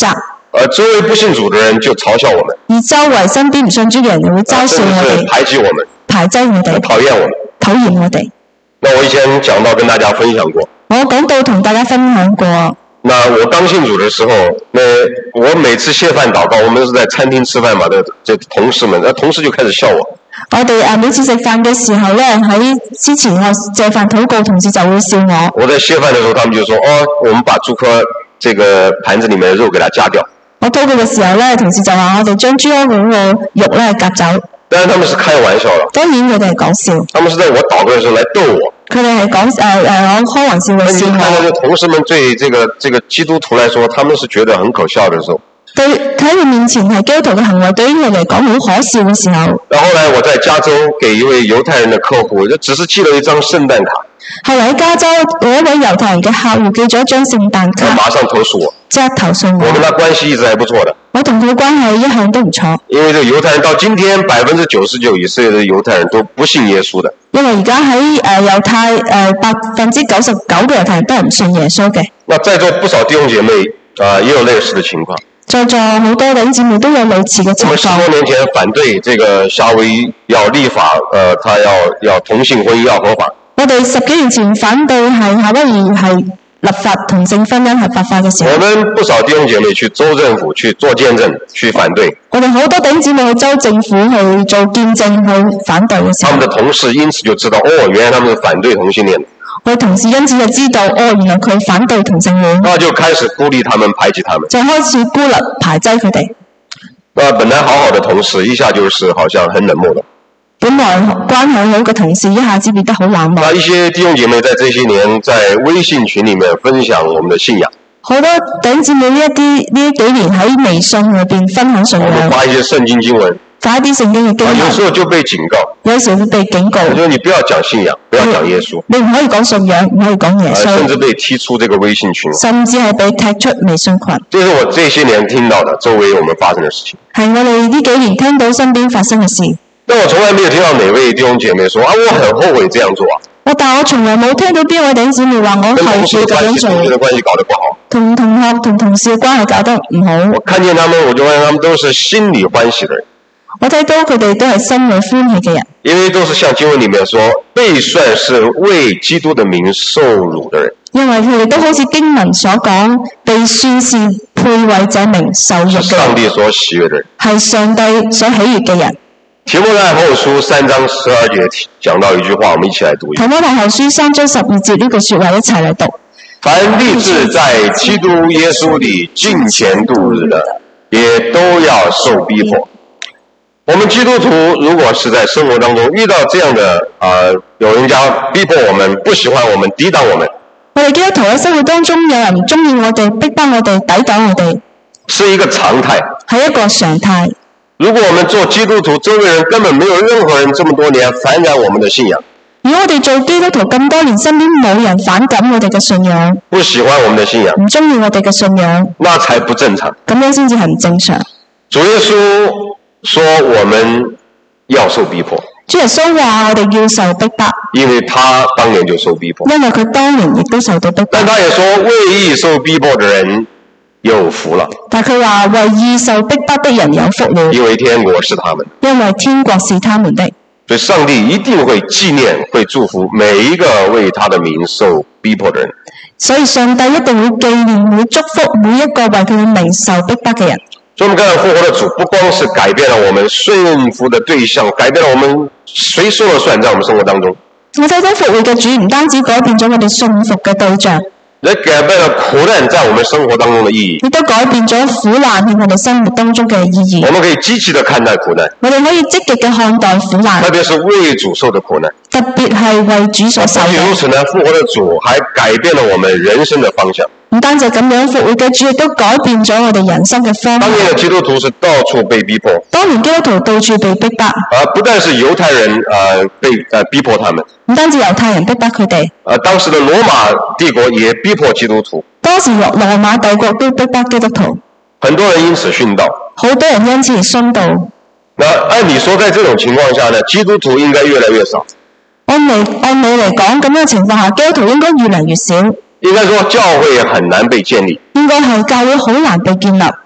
而周圍不信主的人就嘲笑我們， 而周圍身邊唔信主嘅人會嘲笑我哋， 排擠我們， 排擠我哋， 討厭我們， 討厭我哋。 那我以前講到跟大家分享過， 我講到同大家分享過。 那我剛信主的時候，那我每次謝飯禱告，我們是在餐廳吃飯嘛，的這同事們，那同事就開始笑我。 我哋誒每次食飯嘅時候咧，喺之前我謝飯禱告，同事就會笑我。 我在謝飯的時候，他們就說：哦，我們把豬科這個盤子裡面的肉給它夾掉。我禱告嘅時候咧，同事就話我哋將豬科嗰個肉咧夾走。 當然他們是開玩笑啦。 當然佢哋係講笑。 他們是在我禱告的時候來逗我。 佢哋係講誒誒，我開玩笑嘅笑我。 那你看同事們對這個這個基督徒來說，他們是覺得很可笑的時候。 對，喺佢面前係基督徒嘅行為，對於佢嚟講好可笑嘅時候。 然後呢，我在加州給一位猶太人的客戶，就只是寄了一張聖誕卡。 後來喺加州嗰一位猶太人嘅客戶寄咗一張聖誕卡， 馬上投訴我， 即刻投訴我。 我跟他關係一直還不錯的。 我同佢關係一向都唔錯。 因為這個猶太人到今天百分之九十九以色列的猶太人都不信耶穌的。 因為而家喺誒猶太誒百分之九十九嘅猶太人都係唔信耶穌嘅。 那在座不少弟兄姐妹啊、呃，也有類似的情況。 在座好多弟兄姊妹都有類似嘅情況。 我們十多年前反對這個夏威夷要立法，呃，他要要同性婚姻要合法。 我哋十幾年前反對係夏威夷係立法同性婚姻合法化嘅時候。 我們不少弟兄姐妹去州政府去做見證，去反對。 我哋好多弟兄姊妹去州政府去做見證去反對嘅時候。 他們的同事因此就知道，哦，原來他們是反對同性戀。 我同事因此就知道，哦，原來佢反對同性戀。 那就開始孤立他們，排擠他們。 就開始孤立排擠佢哋。 那本來好好的同事，一下就是好像很冷漠了。 本來關係好嘅同事，一下子變得好冷漠。 那一些弟兄姐妹在這些年在微信群裡面分享我們的信仰。 好多弟兄姊妹呢一啲呢幾年喺微信裏邊分享信仰。 我們發一些聖經經文。 發一啲聖經嘅經文。 有時候就被警告。 有時候會被警告。 我說你不要講信仰，不要講耶穌。 你唔可以講信仰，唔可以講耶穌。 甚至被踢出這個微信群。 甚至係被踢出微信群。 這是我這些年聽到的周圍我們發生的事情。 係我哋呢幾年聽到身邊發生嘅事。 但我從來沒有聽到哪位弟兄姐妹說啊，我很後悔這樣做啊。 我但我從來冇聽到邊位弟兄姊妹話我後悔咁樣做。 同同事的關係搞得不好。 同同學同同事嘅關係搞得唔好。 我看見他們，我就發現他們都是心裡歡喜的人。 我睇到佢哋都係心裡歡喜嘅人。因為都是像經文裡面說，被算是為基督的名受辱的人。 因為佢哋都好似經文所講，被算是配為這名受辱嘅人。 上帝所喜悅的人。 係上帝所喜悅嘅人。 提摩太後書三章十二節講到一句話，我們一起來讀。 提摩太後書三章十二節呢句說話一齊嚟讀。 凡立志在基督耶穌裡敬虔度日的，也都要受逼迫。我們基督徒如果是在生活當中遇到這樣的啊、呃，有人家逼迫我們，不喜歡我們，抵擋我們。 我哋基督徒喺生活當中有人唔中意我哋，逼迫我哋，抵擋我哋， 是一個常態， 係一個常態。 如果我們做基督徒，周圍人根本沒有任何人這麼多年反感我們的信仰。 如果我哋做基督徒咁多年，身邊冇人反感我哋嘅信仰， 不喜歡我們的信仰， 唔中意我哋嘅信仰， 那才不正常。 咁樣先至係唔正常。 主耶穌說我們要受逼迫。 主耶穌話我哋要受逼迫， 因為他當年就受逼迫。 因為佢當年亦都受到逼迫。 但他也說為義受逼迫的人有福了。 但佢話為義受逼迫的人有福了， 因為天國是他們。 因為天國是他們的。 所以上帝一定會紀念、會祝福每一個為他的名受逼迫的人。 所以上帝一定會紀念、會祝福每一個為佢嘅名受逼迫嘅人。 所以我們看到復活的主不光是改變了我們順服的對象，改變了我們誰說了算在我們生活當中。 我睇到復活嘅主唔單止改變咗我哋信服嘅對象， 也改變了苦難在我們生活當中的意義。 亦都改變咗苦難喺我哋生活當中嘅意義。 我們可以積極地看待苦難， 我哋可以積極嘅看待苦難， 特別是為主受的苦難。 特別係為主所受嘅。 不僅如此呢，復活的主還改變了我們人生的方向。 唔單止咁樣，復活嘅主亦都改變咗我哋人生嘅方向。 當年的基督徒是到處被逼迫， 當年基督徒到處被逼迫， 而不但是猶太人呃被呃逼迫他們， 唔單止猶太人逼迫佢哋， 而當時的羅馬帝國也逼迫基督徒。 當時羅羅馬帝國都逼迫基督徒， 很多人因此殉道， 好多人因此而殉道。 那按理說，在這種情況下呢，基督徒應該越來越少。 按理按理嚟講，咁樣嘅情況下，基督徒應該越嚟越少。 應該說教會很難被建立， 應該係教會好難被建立。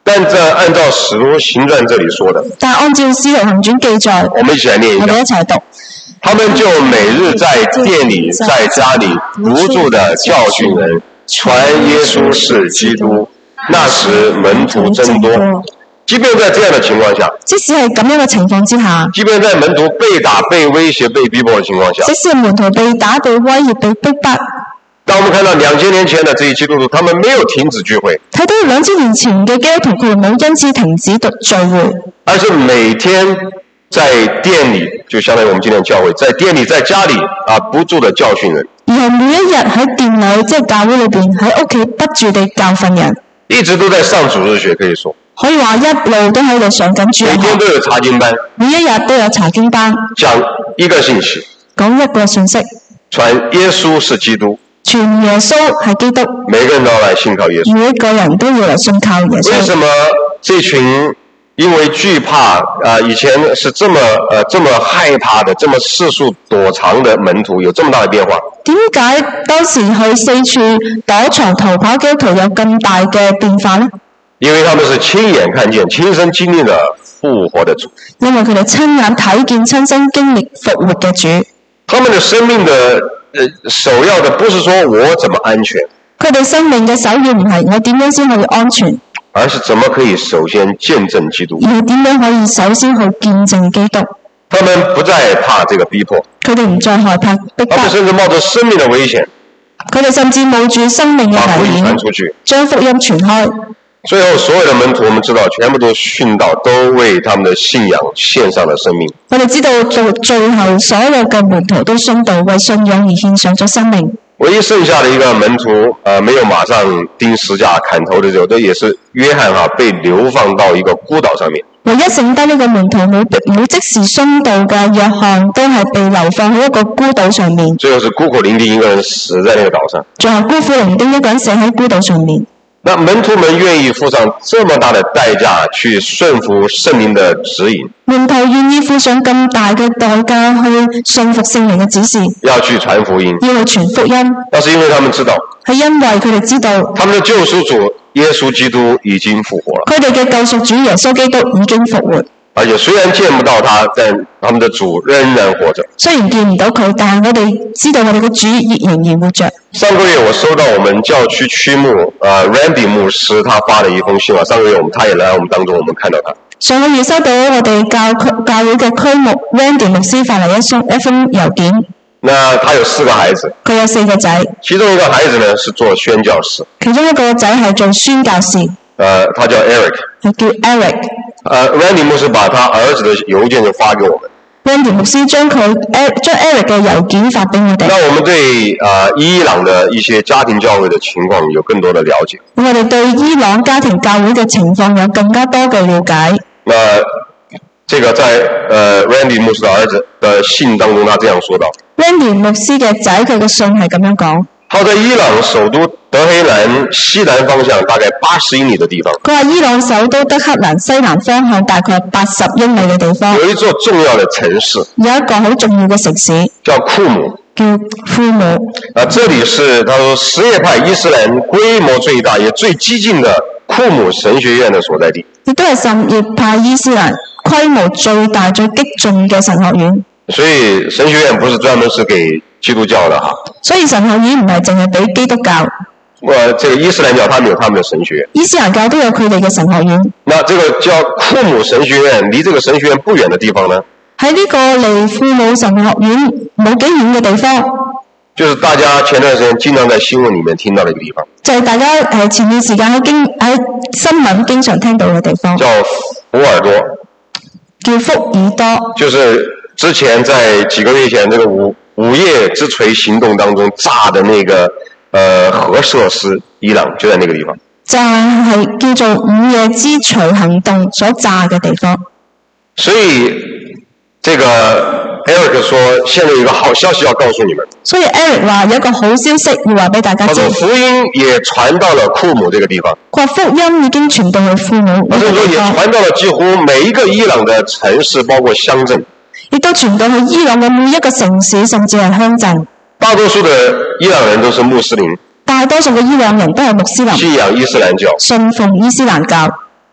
但這按照使徒行傳這裏說的， 但按照使徒行傳記載， 我們一起來念一我哋一下。 齊讀。 他們就每日在店裏、在家裏不住地教訓人，傳耶穌是基督。那時門徒增多。即便在這樣的情況下， 即使係咁樣嘅情況之下， 即便在門徒被打、被威脅、被逼迫的情況下， 即使門徒被打、被威脅、被逼迫， 當我們看到兩千年前的這些基督徒，他們沒有停止聚會， 睇到兩千年前嘅基督徒，佢哋冇因此停止聚會， 而是每天在店裏，就相當於我們今天教會，在店裏、在家裏啊，不住地教訓人， 而係每一日喺店裏，即係教會裏邊，喺屋企不住地教訓人， 一直都在上主日學，可以說。 可以話一路都喺度上緊主日學， 每天都有查經班， 每一日都有查經班， 講一個信息， 講一個信息， 傳耶穌是基督， 傳耶穌係基督， 每個人都要來信靠耶穌。 每一個人都要嚟信靠耶穌。 為什麼這群因為懼怕啊、呃，以前是這麼呃這麼害怕的，這麼四處躲藏的門徒，有這麼大的變化？ 點解當時去四處躲藏逃跑基督徒有咁大嘅變化呢？ 因為他們是親眼看見、親身經歷了復活的主。 因為佢哋親眼睇見、親身經歷復活嘅主。 他們的生命的呃首要的不是說我怎麼安全， 佢哋生命嘅首要唔係我點樣先可以安全， 而是怎麼可以首先見證基督。 而係點樣可以首先去見證基督。 他們不再怕這個逼迫， 佢哋唔再害怕逼迫， 他們甚至冒着生命的危險， 佢哋甚至冒住生命嘅把福危險音傳出去， 將福音傳開。 最後，所有的門徒，我們知道，全部都殉道，都為他們的信仰獻上了生命。 我哋知道，到最後所有嘅門徒都殉道，為信仰而獻上咗生命。 唯一剩下的一個門徒，呃，沒有馬上釘十架砍頭的時候，都也是約翰哈、啊、被流放到一個孤島上面。 唯一剩低呢個門徒冇冇即時殉道嘅約翰，都係被流放喺一個孤島上面。 最後是孤苦伶仃一個人死在那個島上。 最後孤苦伶仃一個人死喺孤島上面。 那門徒們願意付上這麼大的代價去順服聖靈的指引， 門徒願意付上咁大嘅代價去順服聖靈嘅指示， 要去傳福音， 要去傳福音， 那是因為他們知道， 係因為佢哋知道， 他們的救贖主耶穌基督已經復活了。 佢哋嘅救贖主耶穌基督已經復活， 而且雖然見不到他，但他們的主仍然活着。 雖然見唔到佢，但係我哋知道我哋嘅主仍然活着。 上個月我收到我們教區區牧啊 Randy 牧師他發的一封信啊，上個月我們他也來我們當中，我們看到他。 上個月收到我哋教區教會嘅區牧 Randy 牧師發嚟一封一封郵件。 那他有四個孩子， 佢有四個仔， 其中一個孩子呢是做宣教士， 其中一個仔係做宣教士， 呃，他叫 Eric， 係叫 Eric。 呃 Randy 牧師把他兒子的郵件就發給我們。 Randy 牧師將佢誒將 Eric 嘅郵件發俾我哋。 那我們對啊、呃、伊朗的一些家庭教會的情況有更多的了解。 我哋對伊朗家庭教會嘅情況有更加多嘅了解。 那這個在呃 Randy 牧師的兒子的信當中，他這樣說道 Randy 牧師嘅仔佢嘅信係咁樣講。 他在伊朗首都德黑蘭西南方向大概八十英里的地方， 佢話伊朗首都德黑蘭西南方向大概八十英里嘅地方， 有一座重要的城市， 有一個好重要嘅城市叫庫姆， 叫庫姆。 啊，這裡是他說什葉派伊斯蘭規模最大也最激進的庫姆神學院的所在地， 亦都係什葉派伊斯蘭規模最大最激進嘅神學院。 所以神學院不是專門是給基督教的哈， 所以神學院唔係淨係俾基督教， 呃，這個伊斯蘭教他們有他們的神學院， 伊斯蘭教都有佢哋嘅神學院。 那這個叫庫姆神學院，離這個神學院不遠的地方呢， 喺呢個離庫姆神學院冇幾遠嘅地方， 就是大家前段時間經常在新聞裡面聽到的一個地方， 就係大家誒前段時間喺經喺新聞經常聽到嘅地方， 叫福爾多， 叫福爾多， 就是之前在幾個月前這個午午夜之錘行動當中炸的那個呃核設施，伊朗就在那個地方， 就係叫做午夜之錘行動所炸嘅地方。 所以這個 Eric 說，現在有一個好消息要告訴你們。 所以 Eric 話有一個好消息要話俾大家知。 他說福音也傳到了庫姆這個地方。 佢話福音已經傳到去庫姆呢個地方。 或者說也傳到了幾乎每一個伊朗的城市，包括鄉鎮。亦都傳到去伊朗嘅每一個城市，甚至係鄉鎮。大多數的伊朗人都是穆斯林。大多數嘅伊朗人都係穆斯林。信仰伊斯蘭教。信奉伊斯蘭教。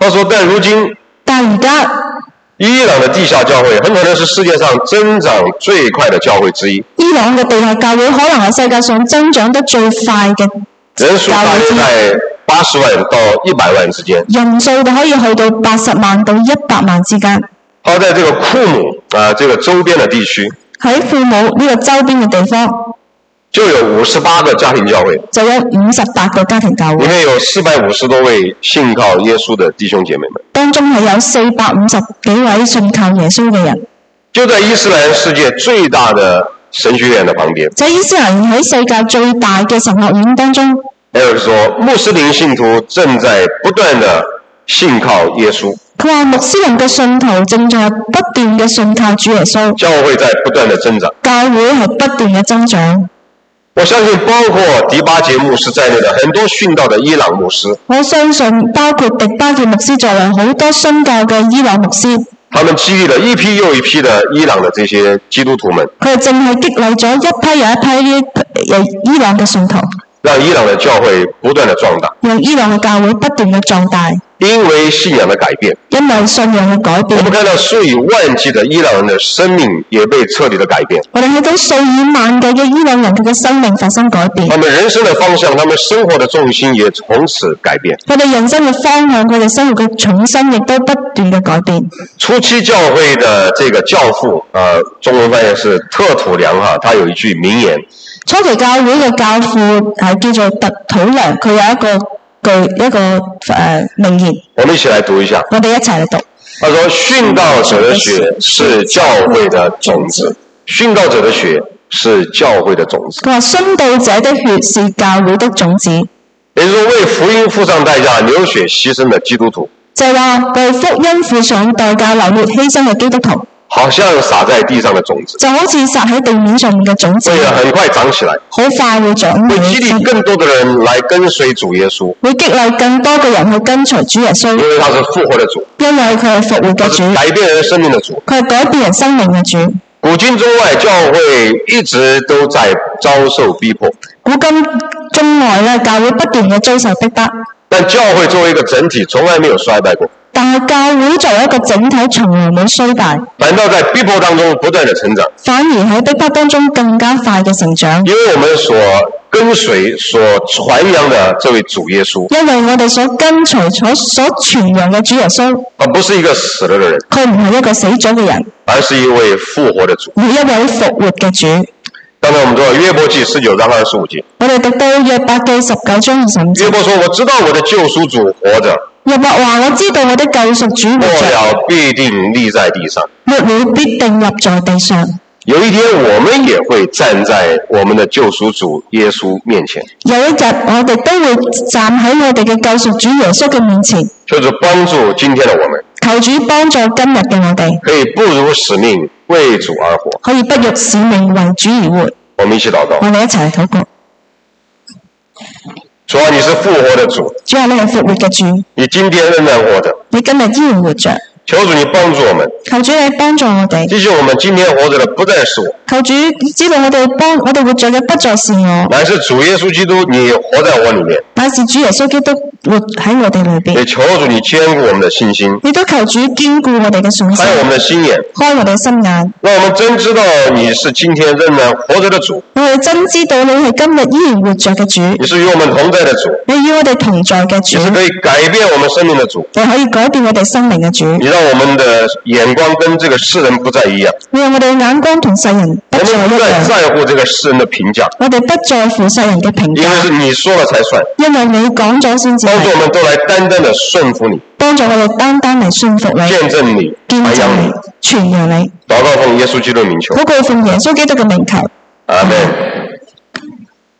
他說：但如今， 但而家伊朗的地下教會很可能是世界上增長最快的教會之一。 伊朗嘅地下教會可能係世界上增長得最快嘅人數大約在八十萬到一百萬之間。 人數就可以去到八十萬到一百萬之間。 好，在這個庫姆啊，這個周邊的地區， 喺庫姆呢個周邊嘅地方， 就有五十八個家庭教會， 就有五十八個家庭教會， 裡面有四百五十多位信靠耶穌的弟兄姐妹們。 當中係有四百五十幾位信靠耶穌嘅人。 就在伊斯蘭世界最大的神學院的旁邊， 在伊斯蘭喺世界最大嘅神學院當中， 也就是說，穆斯林信徒正在不斷的信靠耶穌。 佢話穆斯林嘅信徒正在不斷嘅信靠主耶穌， 教會在不斷的增長， 教會係不斷嘅增長。 我相信包括迪巴傑牧師在內的很多殉道的伊朗牧師， 我相信包括迪巴傑牧師在內好多殉教嘅伊朗牧師， 他們激勵了一批又一批的伊朗的這些基督徒們， 佢哋淨係激勵咗一批又一批呢伊朗嘅信徒， 讓伊朗的教會不斷的壯大， 讓伊朗嘅教會不斷嘅壯大。 因為信仰的改變， 因為信仰嘅改變， 我們看到數以萬計的伊朗人的生命也被徹底的改變。 我哋睇到數以萬計嘅伊朗人佢嘅生命發生改變， 他們人生的方向，他們生活的重心也從此改變。 佢哋人生嘅方向，佢哋生活嘅重心亦都不斷嘅改變。 初期教會的這個教父，呃，中文翻譯是特土良哈，他有一句名言。 初期教會嘅教父係叫做特土良，佢有一個句一個誒、呃、名言， 我們一起來讀一下。 我哋一齊嚟讀。 他說：殉道者的血是教會的種子，殉道者的血是教會的種子。 佢話：殉道者的血是教會的種子。 也就是說，為福音付上代價、流血犧牲的基督徒， 就係話為福音付上代價、流血犧牲嘅基督徒， 好像撒在地上的種子， 就好似撒喺地面上面嘅種子， 會很快長起來， 好快會長會激勵更多的人來跟隨主耶穌， 會激勵更多嘅人去跟隨主耶穌， 因為他是復活的主， 因為佢係復活嘅主， 改變人生命的主， 佢係改變人生命嘅主。 古今中外，教會一直都在遭受逼迫。 古今中外咧，教會不斷嘅遭受逼迫， 但教會作為一個整體，從來沒有衰敗過。 但係教會作為一個整體，從來冇衰敗， 反倒在逼迫當中不斷的成長。 反而喺逼迫當中更加快嘅成長。 因為我們所跟隨、所傳揚的這位主耶穌， 因為我哋所跟隨、所所傳揚嘅主耶穌， 他不是一個死了的人， 佢唔係一個死咗嘅人， 而是一位復活的主。 係一位復活嘅主。 剛才我們讀約伯記十九章二十五節， 我哋讀到約伯記十九章二十五節。 約伯說：我知道我的救贖主活着， 約伯話：我知道我的救贖主活末着， 了必定立在地上。 末了必定立在地上。 有一天我們也會站在我們的救贖主耶穌面前。 有一日我哋都會站喺我哋嘅救贖主耶穌嘅面前。 求主幫助今天的我們， 求主幫助今日嘅我哋， 可以不辱使命，為主而活。 可以不辱使命，為主而活。 我們一起禱告。 我哋一齊嚟禱告。 主啊，你是復活的主， 主啊，你係復活嘅主， 你今天仍然活着。 你今日依然活着。 求主你幫助我們， 求主你幫助我哋。 繼續我們今天活着的不再是我， 求主知道我哋幫我哋活着嘅不再是我， 乃是主耶穌基督，你活在我裏面。 乃是主耶穌基督活喺我哋裏邊。 也求主你堅固我們的信心， 亦都求主堅固我哋嘅信心， 開我們的心眼， 開我哋嘅心眼， 讓我們真知道你是今天仍然活着的主， 我哋真知道你係今日依然活着嘅主， 你是與我們同在的主， 你與我哋同在嘅主， 你是可以改變我們生命的主， 你可以改變我哋生命嘅主， 你讓我們的眼光跟這個世人不再一樣， 你讓我哋眼光同世人不我再一們不再樣， 在乎這個世人的評價， 我哋不在乎世人嘅評因為是價， 你說了才算。 因為你講咗先至係， 幫助我們都來單單的順服你， 幫助我哋單單嚟信服你， 見證你， 見證傳揚你你。， 傳揚你， 禱告奉耶穌基督的名求， 禱告奉耶穌基督嘅名求。 阿門。